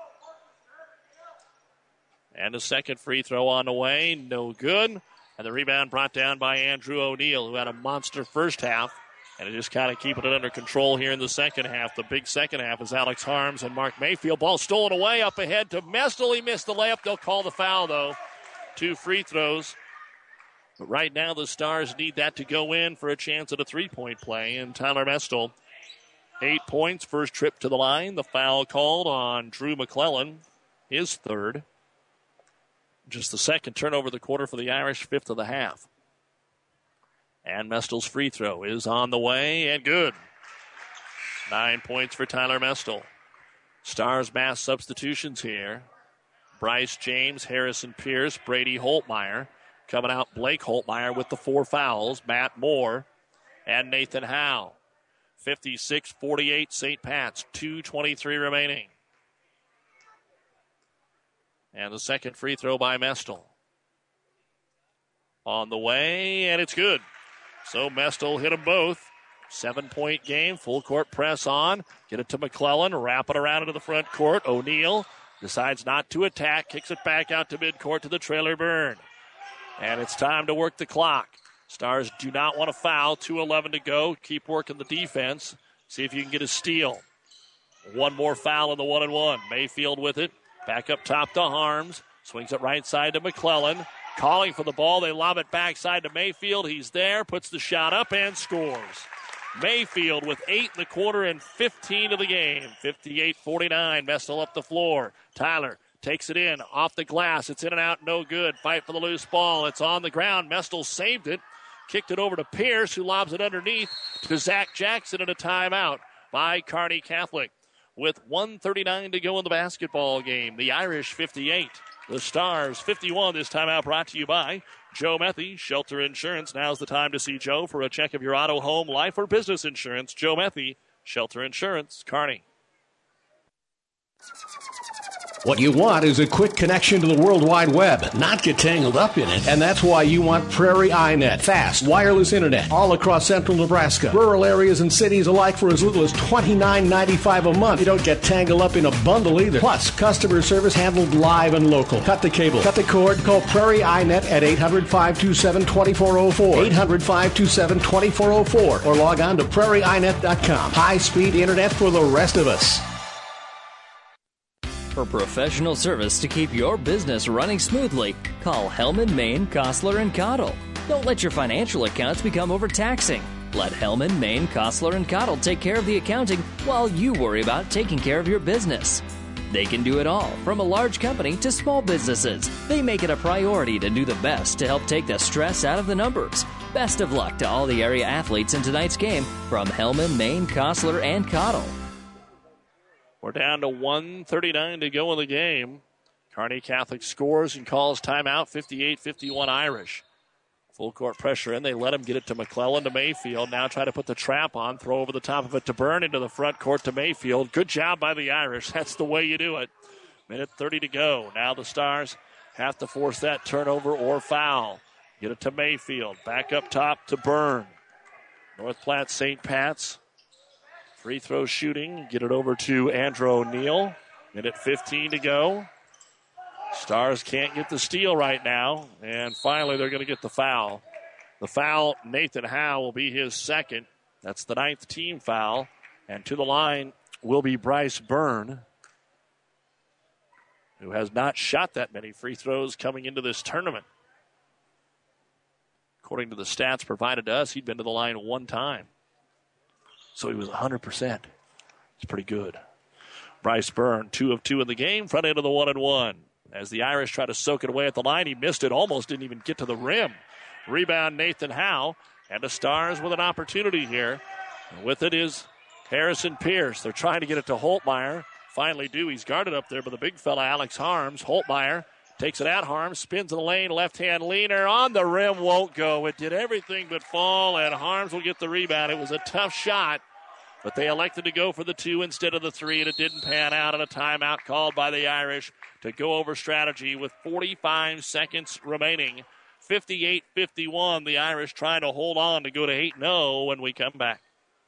And a second free throw on the way. No good. And the rebound brought down by Andrew O'Neill, who had a monster first half. And just kind of keeping it under control here in the second half. The big second half is Alex Harms and Mark Mayfield. Ball stolen away up ahead to Mestel. He missed the layup. They'll call the foul, though. Two free throws. But right now the Stars need that to go in for a chance at a three-point play. And Tyler Mestel, eight points, first trip to the line. The foul called on Drew McClellan, his third. Just the second turnover of the quarter for the Irish, fifth of the half. And Mestel's free throw is on the way and good. Nine points for Tyler Mestel. Stars mass substitutions here. Bryce James, Harrison Pierce, Brady Holtmeyer. Coming out, Blake Holtmeyer with the four fouls. Matt Moore and Nathan Howe. fifty-six forty-eight Saint Pat's. two twenty-three remaining. And the second free throw by Mestel. On the way, and it's good. So Mestel hit them both. Seven-point game, full court press on. Get it to McClellan, wrap it around into the front court. O'Neal decides not to attack, kicks it back out to midcourt to the trailer Byrne. And it's time to work the clock. Stars do not want to foul. two eleven to go. Keep working the defense. See if you can get a steal. One more foul in the one and one. Mayfield with it. Back up top to Harms. Swings it right side to McClellan. calling for the ball. They lob it backside to Mayfield. He's there, puts the shot up, and scores. Mayfield with eight in the quarter and fifteen of the game. fifty-eight forty-nine. Mestel up the floor. Tyler takes it in, off the glass. It's in and out, no good. Fight for the loose ball. It's on the ground. Mestel saved it. Kicked it over to Pierce, who lobs it underneath to Zach Jackson, and a timeout by Kearney Catholic. With one thirty-nine to go in the basketball game, the Irish fifty-eight, the Stars fifty-one. This timeout brought to you by Joe Methy, Shelter Insurance. Now's the time to see Joe for a check of your auto, home, life, or business insurance. Joe Methy, Shelter Insurance, Kearney. What you want is a quick connection to the World Wide Web, not get tangled up in it. And that's why you want Prairie iNet. Fast, wireless internet all across central Nebraska. Rural areas and cities alike for as little as twenty-nine ninety-five a month. You don't get tangled up in a bundle either. Plus, customer service handled live and local. Cut the cable, cut the cord, call Prairie iNet at eight hundred, five two seven, two four zero four. eight hundred, five two seven, two four zero four. Or log on to prairie i net dot com. High-speed internet for the rest of us. For professional service to keep your business running smoothly, call Hellman, Maine, Kostler, and Cottle. Don't let your financial accounts become overtaxing. Let Hellman, Maine, Kostler, and Cottle take care of the accounting while you worry about taking care of your business. They can do it all, from a large company to small businesses. They make it a priority to do the best to help take the stress out of the numbers. Best of luck to all the area athletes in tonight's game from Hellman, Maine, Kostler, and Cottle. We're down to one thirty-nine to go in the game. Kearney Catholic scores and calls timeout, fifty-eight fifty-one Irish. Full court pressure in. They let him get it to McClellan to Mayfield. Now try to put the trap on. Throw over the top of it to Byrne into the front court to Mayfield. Good job by the Irish. That's the way you do it. Minute thirty to go. Now the Stars have to force that turnover or foul. Get it to Mayfield. Back up top to Byrne. North Platte Saint Pat's. Free throw shooting. Get it over to Andrew O'Neill. Minute fifteen to go. Stars can't get the steal right now. And finally, they're going to get the foul. The foul, Nathan Howe, will be his second. That's the ninth team foul. And to the line will be Bryce Byrne, who has not shot that many free throws coming into this tournament. According to the stats provided to us, he'd been to the line one time. So he was one hundred percent. It's pretty good. Bryce Byrne, two of two in the game, front end of the one and one. As the Irish try to soak it away at the line, he missed it, almost didn't even get to the rim. Rebound, Nathan Howe, and the Stars with an opportunity here. And with it is Harrison Pierce. They're trying to get it to Holtmeyer. Finally do. He's guarded up there by the big fella, Alex Harms. Holtmeyer takes it at Harms, spins in the lane, left-hand leaner on the rim, won't go. It did everything but fall, and Harms will get the rebound. It was a tough shot, but they elected to go for the two instead of the three, and it didn't pan out, and a timeout called by the Irish to go over strategy with forty-five seconds remaining. fifty-eight fifty-one, the Irish trying to hold on to go to eight oh when we come back.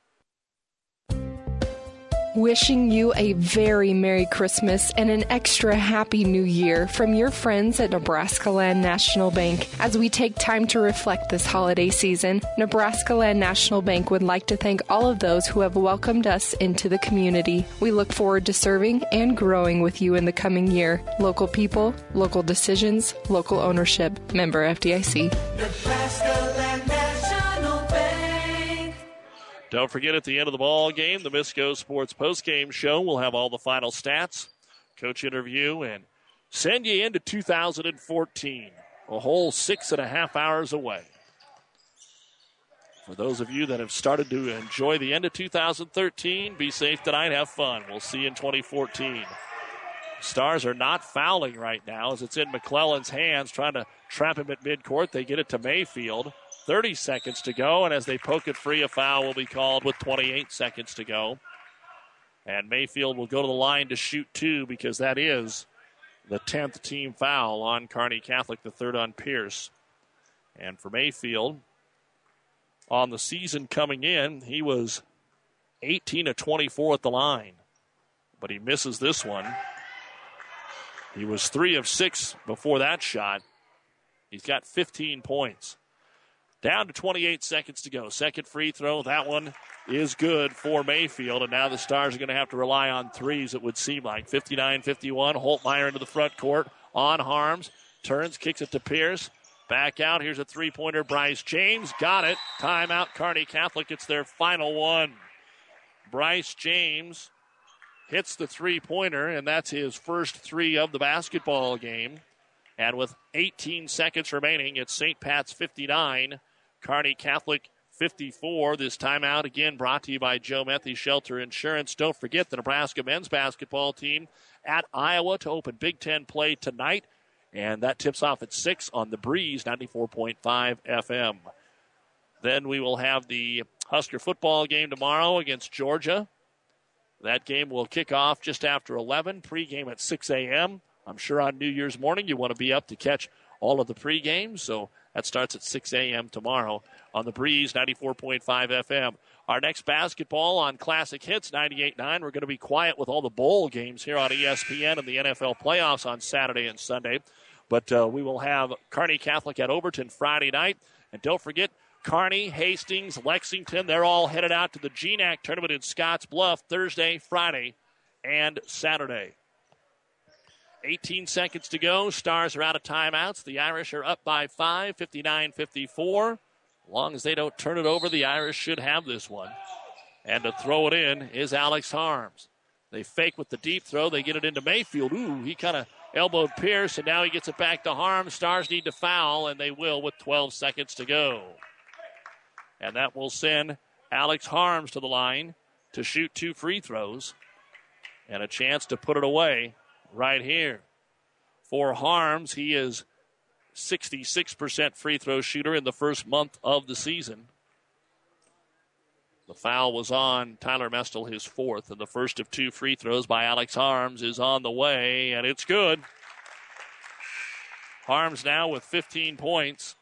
Wishing you a very Merry Christmas and an extra Happy New Year from your friends at Nebraska Land National Bank. As we take time to reflect this holiday season, Nebraska Land National Bank would like to thank all of those who have welcomed us into the community. We look forward to serving and growing with you in the coming year. Local people, local decisions, local ownership. Member F D I C. Nebraska Land National Bank. Don't forget, at the end of the ball game, the Misco Sports postgame show will have all the final stats, coach interview, and send you into two thousand fourteen, a whole six and a half hours away. For those of you that have started to enjoy the end of two thousand thirteen, be safe tonight, have fun. We'll see you in twenty fourteen. Stars are not fouling right now as it's in McClellan's hands, trying to trap him at midcourt. They get it to Mayfield. thirty seconds to go, and as they poke it free, a foul will be called with twenty-eight seconds to go. And Mayfield will go to the line to shoot two because that is the tenth team foul on Kearney Catholic, the third on Pierce. And for Mayfield, on the season coming in, he was eighteen of twenty-four at the line, but he misses this one. He was three of six before that shot. He's got fifteen points. Down to twenty-eight seconds to go. Second free throw. That one is good for Mayfield. And now the Stars are going to have to rely on threes, it would seem like. fifty-nine fifty-one. Holtmeyer into the front court on Harms. Turns, kicks it to Pierce. Back out. Here's a three-pointer. Bryce James got it. Timeout. Kearney Catholic. It's their final one. Bryce James hits the three-pointer, and that's his first three of the basketball game. And with eighteen seconds remaining, it's Saint Pat's fifty-nine, Kearney Catholic fifty-four. This timeout, again, brought to you by Joe Methy Shelter Insurance. Don't forget the Nebraska men's basketball team at Iowa to open Big Ten play tonight. And that tips off at six on the Breeze, ninety-four point five F M. Then we will have the Husker football game tomorrow against Georgia. That game will kick off just after eleven, pregame at six a.m. I'm sure on New Year's morning you want to be up to catch all of the pregames, so that starts at six a.m. tomorrow on the Breeze, ninety-four point five F M. Our next basketball on Classic Hits, ninety-eight point nine. We're going to be quiet with all the bowl games here on E S P N and the N F L playoffs on Saturday and Sunday. But uh, we will have Kearney Catholic at Overton Friday night. And don't forget, Kearney, Hastings, Lexington, they're all headed out to the G N A C tournament in Scotts Bluff Thursday, Friday, and Saturday. eighteen seconds to go. Stars are out of timeouts. The Irish are up by five, fifty-nine fifty-four. As long as they don't turn it over, the Irish should have this one. And to throw it in is Alex Harms. They fake with the deep throw. They get it into Mayfield. Ooh, he kind of elbowed Pierce, and now he gets it back to Harms. Stars need to foul, and they will with twelve seconds to go. And that will send Alex Harms to the line to shoot two free throws. And a chance to put it away right here. For Harms, he is sixty-six percent free throw shooter in the first month of the season. The foul was on Tyler Mestel, his fourth, and the first of two free throws by Alex Harms is on the way, and it's good. Harms now with fifteen points.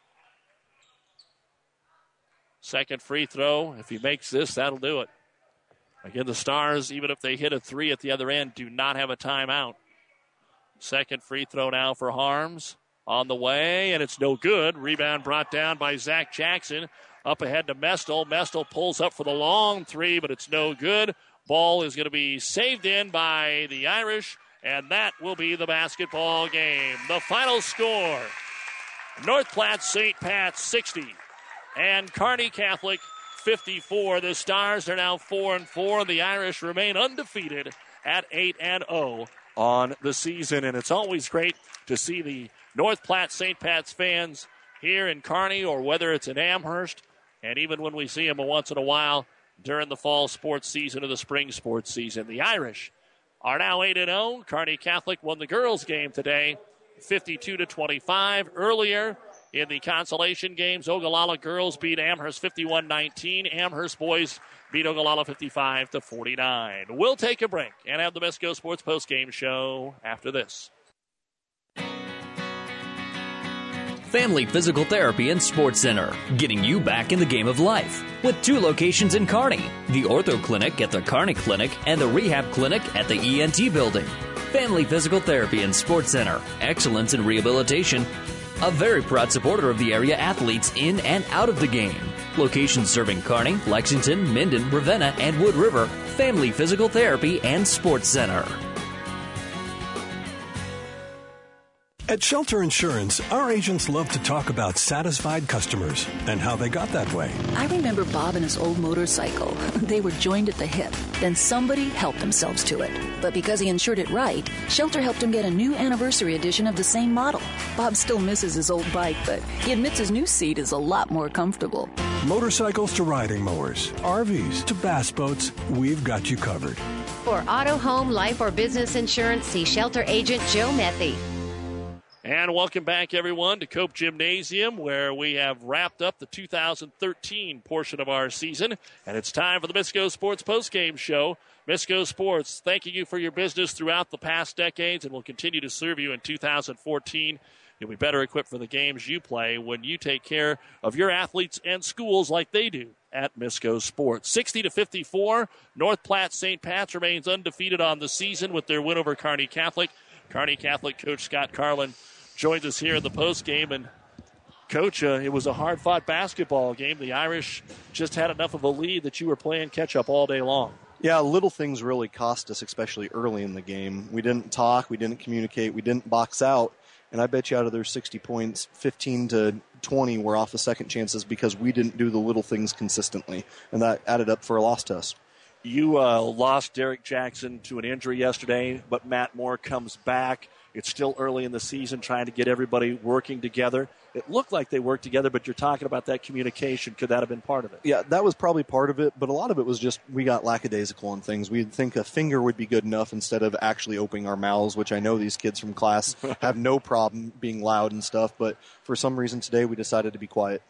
Second free throw. If he makes this, that'll do it. Again, the Stars, even if they hit a three at the other end, do not have a timeout. Second free throw now for Harms. On the way, and it's no good. Rebound brought down by Zach Jackson. Up ahead to Mestel. Mestel pulls up for the long three, but it's no good. Ball is going to be saved in by the Irish, and that will be the basketball game. The final score, North Platte Saint Pat's sixty and Kearney Catholic fifty-four. The Stars are now four and four. The Irish remain undefeated at eight and oh on the season, and it's always great to see the North Platte Saint Pat's fans here in Kearney, or whether it's in Amherst, and even when we see them once in a while during the fall sports season or the spring sports season. The Irish are now eight and oh. Kearney Catholic won the girls' game today, fifty-two to twenty-five. Earlier in the consolation games, Ogallala girls beat Amherst fifty-one nineteen. Amherst boys beat Ogallala fifty-five to forty-nine. We'll take a break and have the Misco Sports postgame show after this. Family Physical Therapy and Sports Center, getting you back in the game of life. With two locations in Kearney, the Ortho Clinic at the Kearney Clinic and the Rehab Clinic at the E N T Building. Family Physical Therapy and Sports Center, excellence in rehabilitation. A very proud supporter of the area athletes in and out of the game. Locations serving Kearney, Lexington, Minden, Ravenna, and Wood River. Family Physical Therapy and Sports Center. At Shelter Insurance, our agents love to talk about satisfied customers and how they got that way. I remember Bob and his old motorcycle. They were joined at the hip. Then somebody helped themselves to it. But because he insured it right, Shelter helped him get a new anniversary edition of the same model. Bob still misses his old bike, but he admits his new seat is a lot more comfortable. Motorcycles to riding mowers, R Vs to bass boats, we've got you covered. For auto, home, life, or business insurance, see Shelter Agent Joe Methy. And welcome back, everyone, to Cope Gymnasium, where we have wrapped up the two thousand thirteen portion of our season. And it's time for the Misco Sports postgame show. Misco Sports, thanking you for your business throughout the past decades, and will continue to serve you in two thousand fourteen. You'll be better equipped for the games you play when you take care of your athletes and schools like they do at Misco Sports. sixty to fifty-four, North Platte Saint Pat's remains undefeated on the season with their win over Kearney Catholic. Kearney Catholic coach Scott Carlin joins us here in the postgame. And, Coach, uh, it was a hard-fought basketball game. The Irish just had enough of a lead that you were playing catch-up all day long. Yeah, little things really cost us, especially early in the game. We didn't talk, we didn't communicate, we didn't box out, And I bet you out of their sixty points, fifteen to twenty were off of second chances because we didn't do the little things consistently. And that added up for a loss to us. You uh, lost Derek Jackson to an injury yesterday, but Matt Moore comes back. It's still early in the season, trying to get everybody working together. It looked like they worked together, but you're talking about that communication. Could that have been part of it? Yeah, that was probably part of it, but a lot of it was just we got lackadaisical on things. We'd think a finger would be good enough instead of actually opening our mouths, which I know these kids from class have no problem being loud and stuff, but for some reason today we decided to be quiet.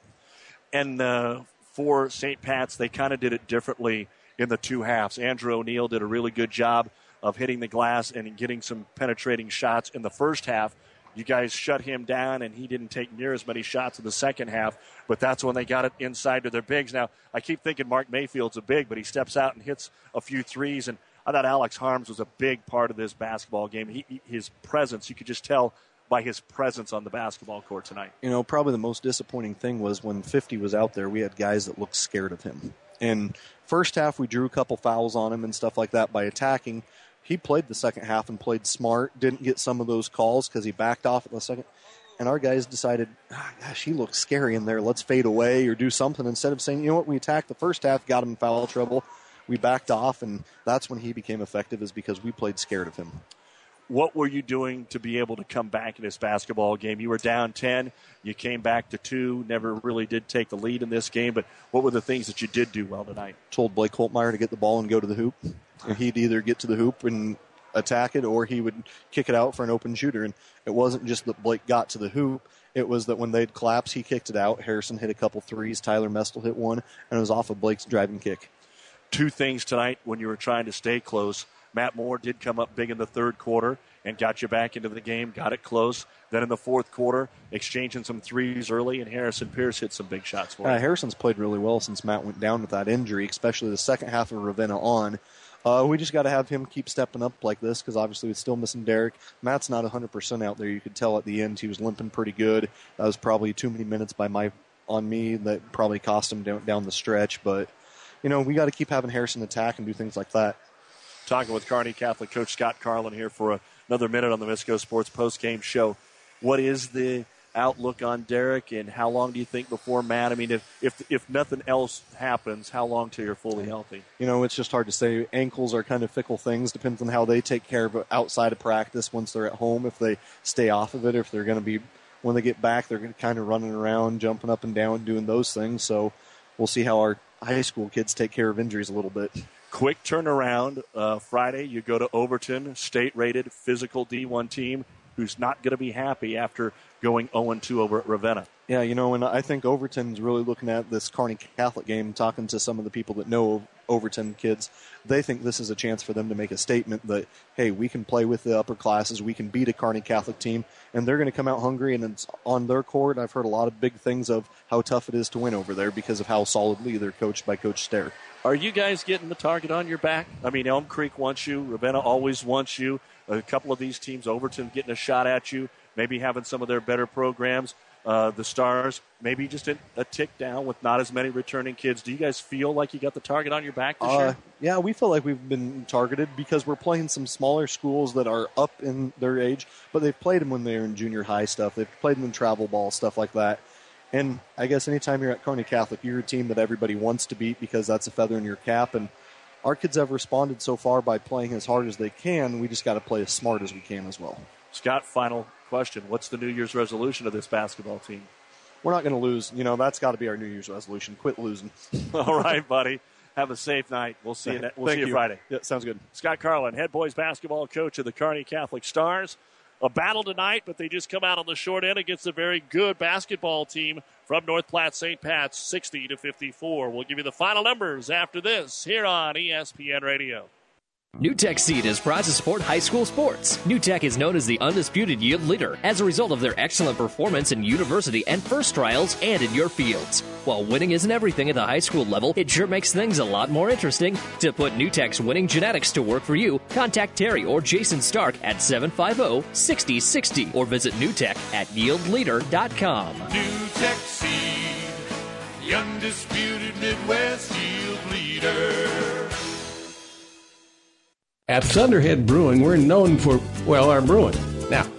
And uh, for Saint Pat's, they kind of did it differently in the two halves. Andrew O'Neill did a really good job of hitting the glass and getting some penetrating shots in the first half. You guys shut him down, and he didn't take near as many shots in the second half, but that's when they got it inside to their bigs. Now, I keep thinking Mark Mayfield's a big, but he steps out and hits a few threes, and I thought Alex Harms was a big part of this basketball game. He, his presence, you could just tell by his presence on the basketball court tonight. You know, probably the most disappointing thing was when fifty was out there, we had guys that looked scared of him. And first half, we drew a couple fouls on him and stuff like that by attacking. He played the second half and played smart, didn't get some of those calls because he backed off at the second. And our guys decided, oh, gosh, he looks scary in there. Let's fade away or do something. Instead of saying, you know what, we attacked the first half, got him in foul trouble. We backed off, and that's when he became effective, is because we played scared of him. What were you doing to be able to come back in this basketball game? You were down ten. You came back to two. Never really did take the lead in this game. But what were the things that you did do well tonight? Told Blake Holtmeyer to get the ball and go to the hoop. And he'd either get to the hoop and attack it, or he would kick it out for an open shooter. And it wasn't just that Blake got to the hoop. It was that when they'd collapse, he kicked it out. Harrison hit a couple threes. Tyler Mestel hit one. And it was off of Blake's driving kick. Two things tonight when you were trying to stay close. Matt Moore did come up big in the third quarter and got you back into the game, got it close. Then in the fourth quarter, exchanging some threes early, and Harrison Pierce hit some big shots for uh, you. Harrison's played really well since Matt went down with that injury, especially the second half of Ravenna on. Uh, we just got to have him keep stepping up like this because obviously we're still missing Derek. Matt's not one hundred percent out there. You could tell at the end he was limping pretty good. That was probably too many minutes by my on me that probably cost him down, down the stretch. But, you know, we got to keep having Harrison attack and do things like that. Talking with Kearney Catholic coach Scott Carlin here for a, another minute on the Misco Sports postgame show. What is the outlook on Derek, and how long do you think before Matt? I mean, if if if nothing else happens, how long till you're fully healthy? You know, it's just hard to say. Ankles are kind of fickle things. Depends on how they take care of it outside of practice once they're at home, if they stay off of it, or if they're going to be, when they get back, they're going to kind of running around, jumping up and down, doing those things. So we'll see how our high school kids take care of injuries a little bit. Quick turnaround. Uh, Friday, you go to Overton, state-rated, physical D one team who's not going to be happy after going oh and two over at Ravenna. Yeah, you know, and I think Overton's really looking at this Kearney Catholic game, talking to some of the people that know Overton kids. They think this is a chance for them to make a statement that, hey, we can play with the upper classes, we can beat a Kearney Catholic team, and they're going to come out hungry, and it's on their court. I've heard a lot of big things of how tough it is to win over there because of how solidly they're coached by Coach Stair. Are you guys getting the target on your back? I mean, Elm Creek wants you. Ravenna always wants you. A couple of these teams, Overton getting a shot at you, maybe having some of their better programs. Uh, the Stars, maybe just a, a tick down with not as many returning kids. Do you guys feel like you got the target on your back this uh, year? Yeah, we feel like we've been targeted because we're playing some smaller schools that are up in their age, but they've played them when they were in junior high stuff. They've played them in travel ball, stuff like that. And I guess anytime you're at Kearney Catholic, you're a team that everybody wants to beat because that's a feather in your cap. And our kids have responded so far by playing as hard as they can. We just got to play as smart as we can as well. Scott, final question. What's the New Year's resolution of this basketball team? We're not going to lose. You know, that's got to be our New Year's resolution. Quit losing. All right, buddy. Have a safe night. We'll see you, we'll see you, you Friday. Yeah, sounds good. Scott Carlin, head boys basketball coach of the Kearney Catholic Stars. A battle tonight, but they just come out on the short end against a very good basketball team from North Platte Saint Pat's, sixty to fifty-four. We'll give you the final numbers after this here on E S P N Radio. NewTek Seed is proud to support high school sports. NewTek is known as the undisputed yield leader as a result of their excellent performance in university and first trials and in your fields. While winning isn't everything at the high school level, it sure makes things a lot more interesting. To put NewTek's winning genetics to work for you, contact Terry or Jason Stark at seven five zero, six zero six zero or visit NewTek at yield leader dot com. NewTek Seed, the undisputed Midwest yield leader. At Thunderhead Brewing, we're known for, well, our brewing. Now,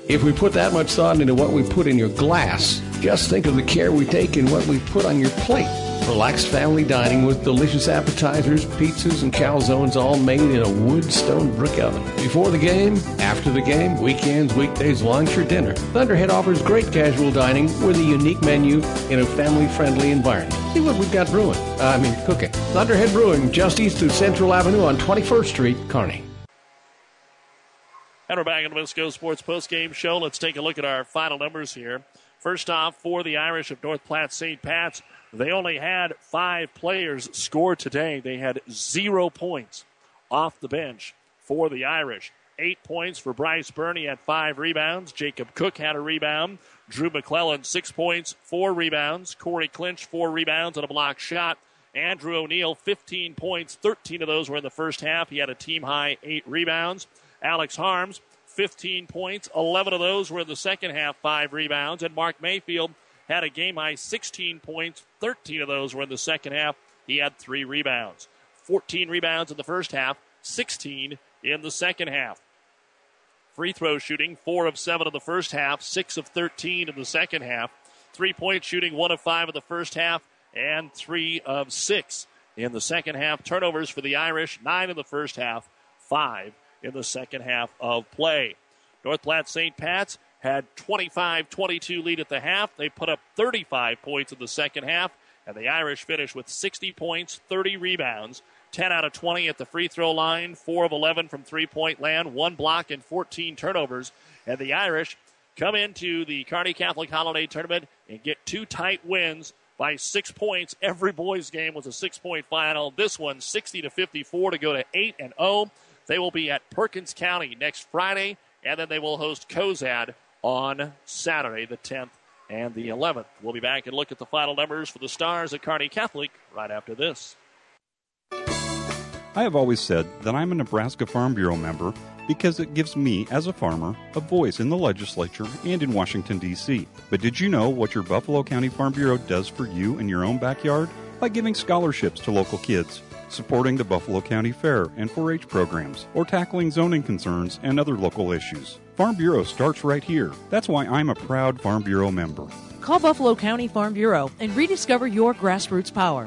If we put that much thought into what we put in your glass, just think of the care we take in what we put on your plate. Relaxed family dining with delicious appetizers, pizzas, and calzones all made in a wood stone brick oven. Before the game, after the game, weekends, weekdays, lunch, or dinner. Thunderhead offers great casual dining with a unique menu in a family-friendly environment. See what we've got brewing. Uh, I mean, cooking. Thunderhead Brewing, just east of Central Avenue on twenty-first Street, Kearney. And we're back in the Misco Sports Postgame Show. Let's take a look at our final numbers here. First off, for the Irish of North Platte Saint Pat's, they only had five players score today. They had zero points off the bench for the Irish. Eight points for Bryce Burney at five rebounds. Jacob Cook had a rebound. Drew McClellan, six points, four rebounds. Corey Clinch, four rebounds and a block shot. Andrew O'Neill, fifteen points. thirteen of those were in the first half. He had a team-high eight rebounds. Alex Harms, fifteen points. eleven of those were in the second half, five rebounds. And Mark Mayfield had a game-high sixteen points. thirteen of those were in the second half. He had three rebounds. fourteen rebounds in the first half, sixteen in the second half. Free throw shooting, four of seven in the first half, six of thirteen in the second half. Three-point shooting, one of five in the first half, and three of six in the second half. Turnovers for the Irish, nine in the first half, five in the second half of play. North Platte Saint Pat's had twenty-five twenty-two lead at the half. They put up thirty-five points in the second half, and the Irish finished with sixty points, thirty rebounds, ten out of twenty at the free throw line, four of eleven from three-point land, one block, and fourteen turnovers. And the Irish come into the Kearney Catholic Holiday Tournament and get two tight wins by six points. Every boys game was a six-point final. This one, sixty to fifty-four to go to eight and oh. They will be at Perkins County next Friday, and then they will host Cozad on Saturday, the tenth and the eleventh. We'll be back and look at the final numbers for the Stars at Kearney Catholic right after this. I have always said that I'm a Nebraska Farm Bureau member because it gives me, as a farmer, a voice in the legislature and in Washington, D C But did you know what your Buffalo County Farm Bureau does for you in your own backyard? By giving scholarships to local kids, supporting the Buffalo County Fair and four H programs, or tackling zoning concerns and other local issues. Farm Bureau starts right here. That's why I'm a proud Farm Bureau member. Call Buffalo County Farm Bureau and rediscover your grassroots power.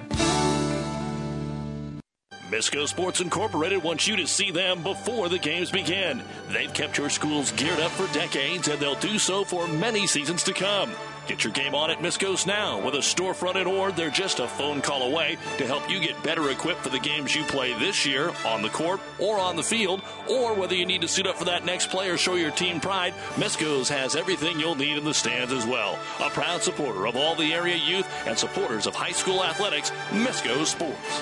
Misco Sports Incorporated wants you to see them before the games begin. They've kept your schools geared up for decades, and they'll do so for many seasons to come. Get your game on at Misco's now. With a storefront at Ord, they're just a phone call away to help you get better equipped for the games you play this year on the court or on the field, or whether you need to suit up for that next play or show your team pride, Misco's has everything you'll need in the stands as well. A proud supporter of all the area youth and supporters of high school athletics, Misco Sports.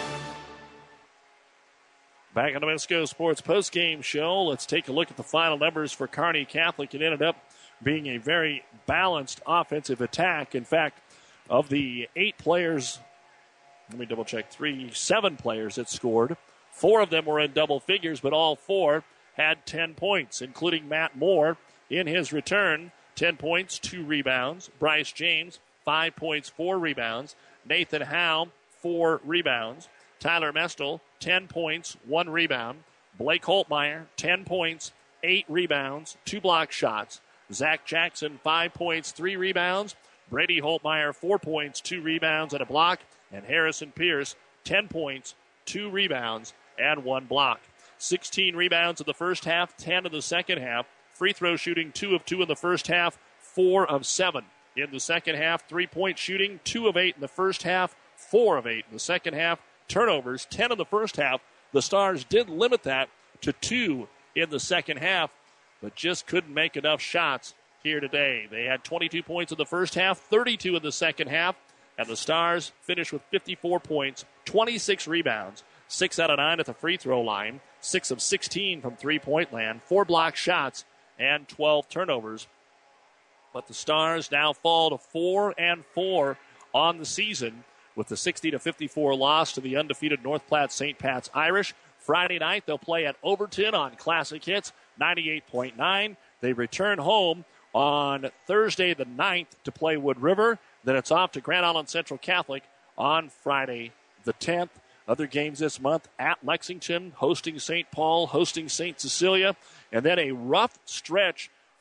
Back on the Misco Sports postgame show, let's take a look at the final numbers for Kearney Catholic. It ended up being a very balanced offensive attack. In fact, of the eight players, let me double check, three, seven players that scored, four of them were in double figures, but all four had ten points, including Matt Moore in his return, ten points, two rebounds. Bryce James, five points, four rebounds. Nathan Howe, four rebounds. Tyler Mestel, ten points, one rebound. Blake Holtmeyer, ten points, eight rebounds, two block shots. Zach Jackson, five points, three rebounds. Brady Holtmeyer, four points, two rebounds, and a block. And Harrison Pierce, ten points, two rebounds, and one block. sixteen rebounds in the first half, ten in the second half. Free throw shooting, two of two in the first half, four of seven in the second half. Three-point shooting, two of eight in the first half, four of eight in the second half. Turnovers, ten in the first half. The Stars did limit that to two in the second half, but just couldn't make enough shots here today. They had twenty-two points in the first half, thirty-two in the second half, and the Stars finished with fifty-four points, twenty-six rebounds, six out of nine at the free throw line, six of sixteen from three-point land, four block shots, and twelve turnovers. But the Stars now fall to four and four on the season, with the sixty to fifty-four loss to the undefeated North Platte Saint Pat's Irish. Friday night, they'll play at Overton on Classic Hits ninety-eight point nine. They return home on Thursday the ninth to play Wood River. Then it's off to Grand Island Central Catholic on Friday the tenth. Other games this month at Lexington, hosting Saint Paul, hosting Saint Cecilia. And then a rough stretch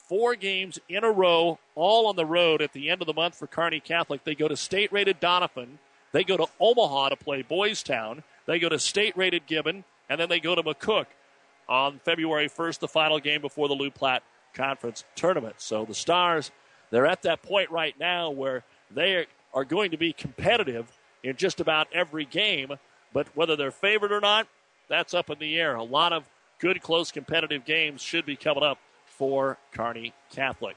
four games in a row, all on the road at the end of the month for Kearney Catholic. They go to state-rated Doniphan. They go to Omaha to play Boys Town. They go to state-rated Gibbon, and then they go to McCook on February first, the final game before the Loup Platte Conference Tournament. So the Stars, they're at that point right now where they are going to be competitive in just about every game, but whether they're favored or not, that's up in the air. A lot of good, close, competitive games should be coming up for Kearney Catholic.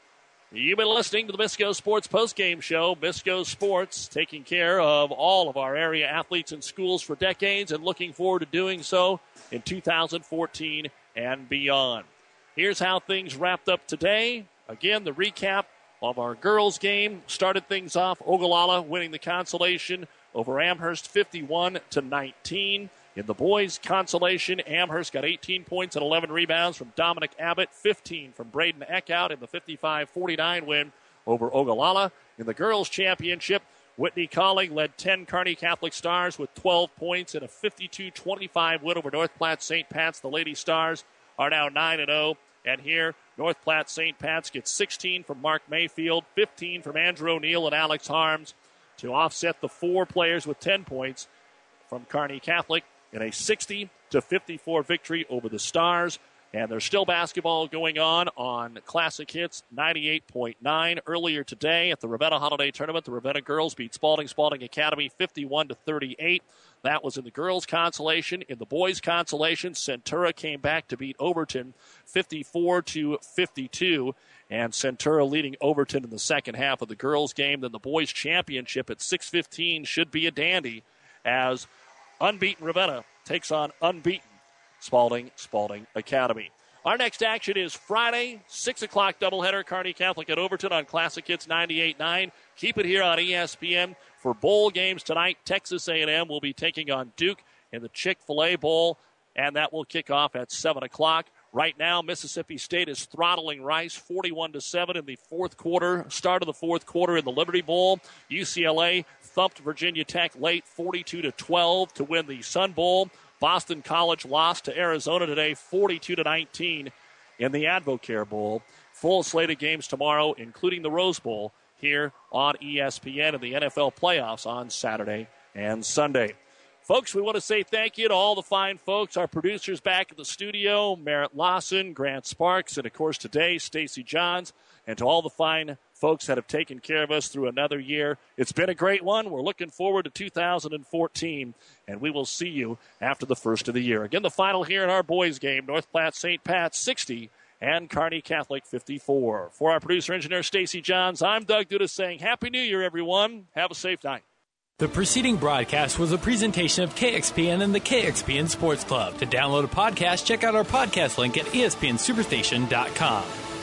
You've been listening to the Bisco Sports Postgame Show. Bisco Sports taking care of all of our area athletes and schools for decades and looking forward to doing so in two thousand fourteen and beyond. Here's how things wrapped up today. Again, the recap of our girls' game started things off. Ogallala winning the consolation over Amherst fifty-one to nineteen. In the boys' consolation, Amherst got eighteen points and eleven rebounds from Dominic Abbott, fifteen from Braden Eckhout in the fifty-five forty-nine win over Ogallala. In the girls' championship, Whitney Colling led ten Kearney Catholic Stars with twelve points in a fifty-two twenty-five win over North Platte Saint Pat's. The Lady Stars are now nine and oh. And here, North Platte Saint Pat's gets sixteen from Mark Mayfield, fifteen from Andrew O'Neill and Alex Harms to offset the four players with ten points from Kearney Catholic in a sixty to fifty-four victory over the Stars. And there's still basketball going on on Classic Hits ninety-eight point nine. Earlier today at the Ravenna Holiday Tournament, the Ravenna girls beat Spalding Spalding Academy fifty-one to thirty-eight. That was in the girls' consolation. In the boys' consolation, Centura came back to beat Overton fifty-four to fifty-two. And Centura leading Overton in the second half of the girls' game. Then the boys' championship at six fifteen should be a dandy as unbeaten Ravenna takes on unbeaten Spalding Spalding Academy. Our next action is Friday, six o'clock doubleheader, Kearney Catholic at Overton on Classic Hits ninety-eight nine. Keep it here on E S P N for bowl games tonight. Texas A and M will be taking on Duke in the Chick-fil-A Bowl, and that will kick off at seven o'clock. Right now, Mississippi State is throttling Rice forty-one to seven in the fourth quarter, start of the fourth quarter in the Liberty Bowl. U C L A thumped Virginia Tech late forty-two to twelve to win the Sun Bowl. Boston College lost to Arizona today forty-two to nineteen in the Advocare Bowl. Full slate of games tomorrow, including the Rose Bowl, here on E S P N and the N F L playoffs on Saturday and Sunday. Folks, we want to say thank you to all the fine folks, our producers back in the studio, Merritt Lawson, Grant Sparks, and, of course, today, Stacy Johns, and to all the fine folks that have taken care of us through another year. It's been a great one. We're looking forward to two thousand fourteen, and we will see you after the first of the year. Again, the final here in our boys' game, North Platte Saint Pat's sixty and Kearney Catholic fifty-four. For our producer-engineer, Stacy Johns, I'm Doug Duda saying Happy New Year, everyone. Have a safe night. The preceding broadcast was a presentation of K X P N and the K X P N Sports Club. To download a podcast, check out our podcast link at E S P N Superstation dot com.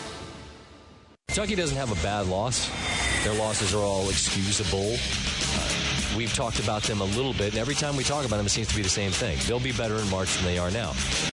Kentucky doesn't have a bad loss. Their losses are all excusable. Uh, we've talked about them a little bit, and every time we talk about them, it seems to be the same thing. They'll be better in March than they are now.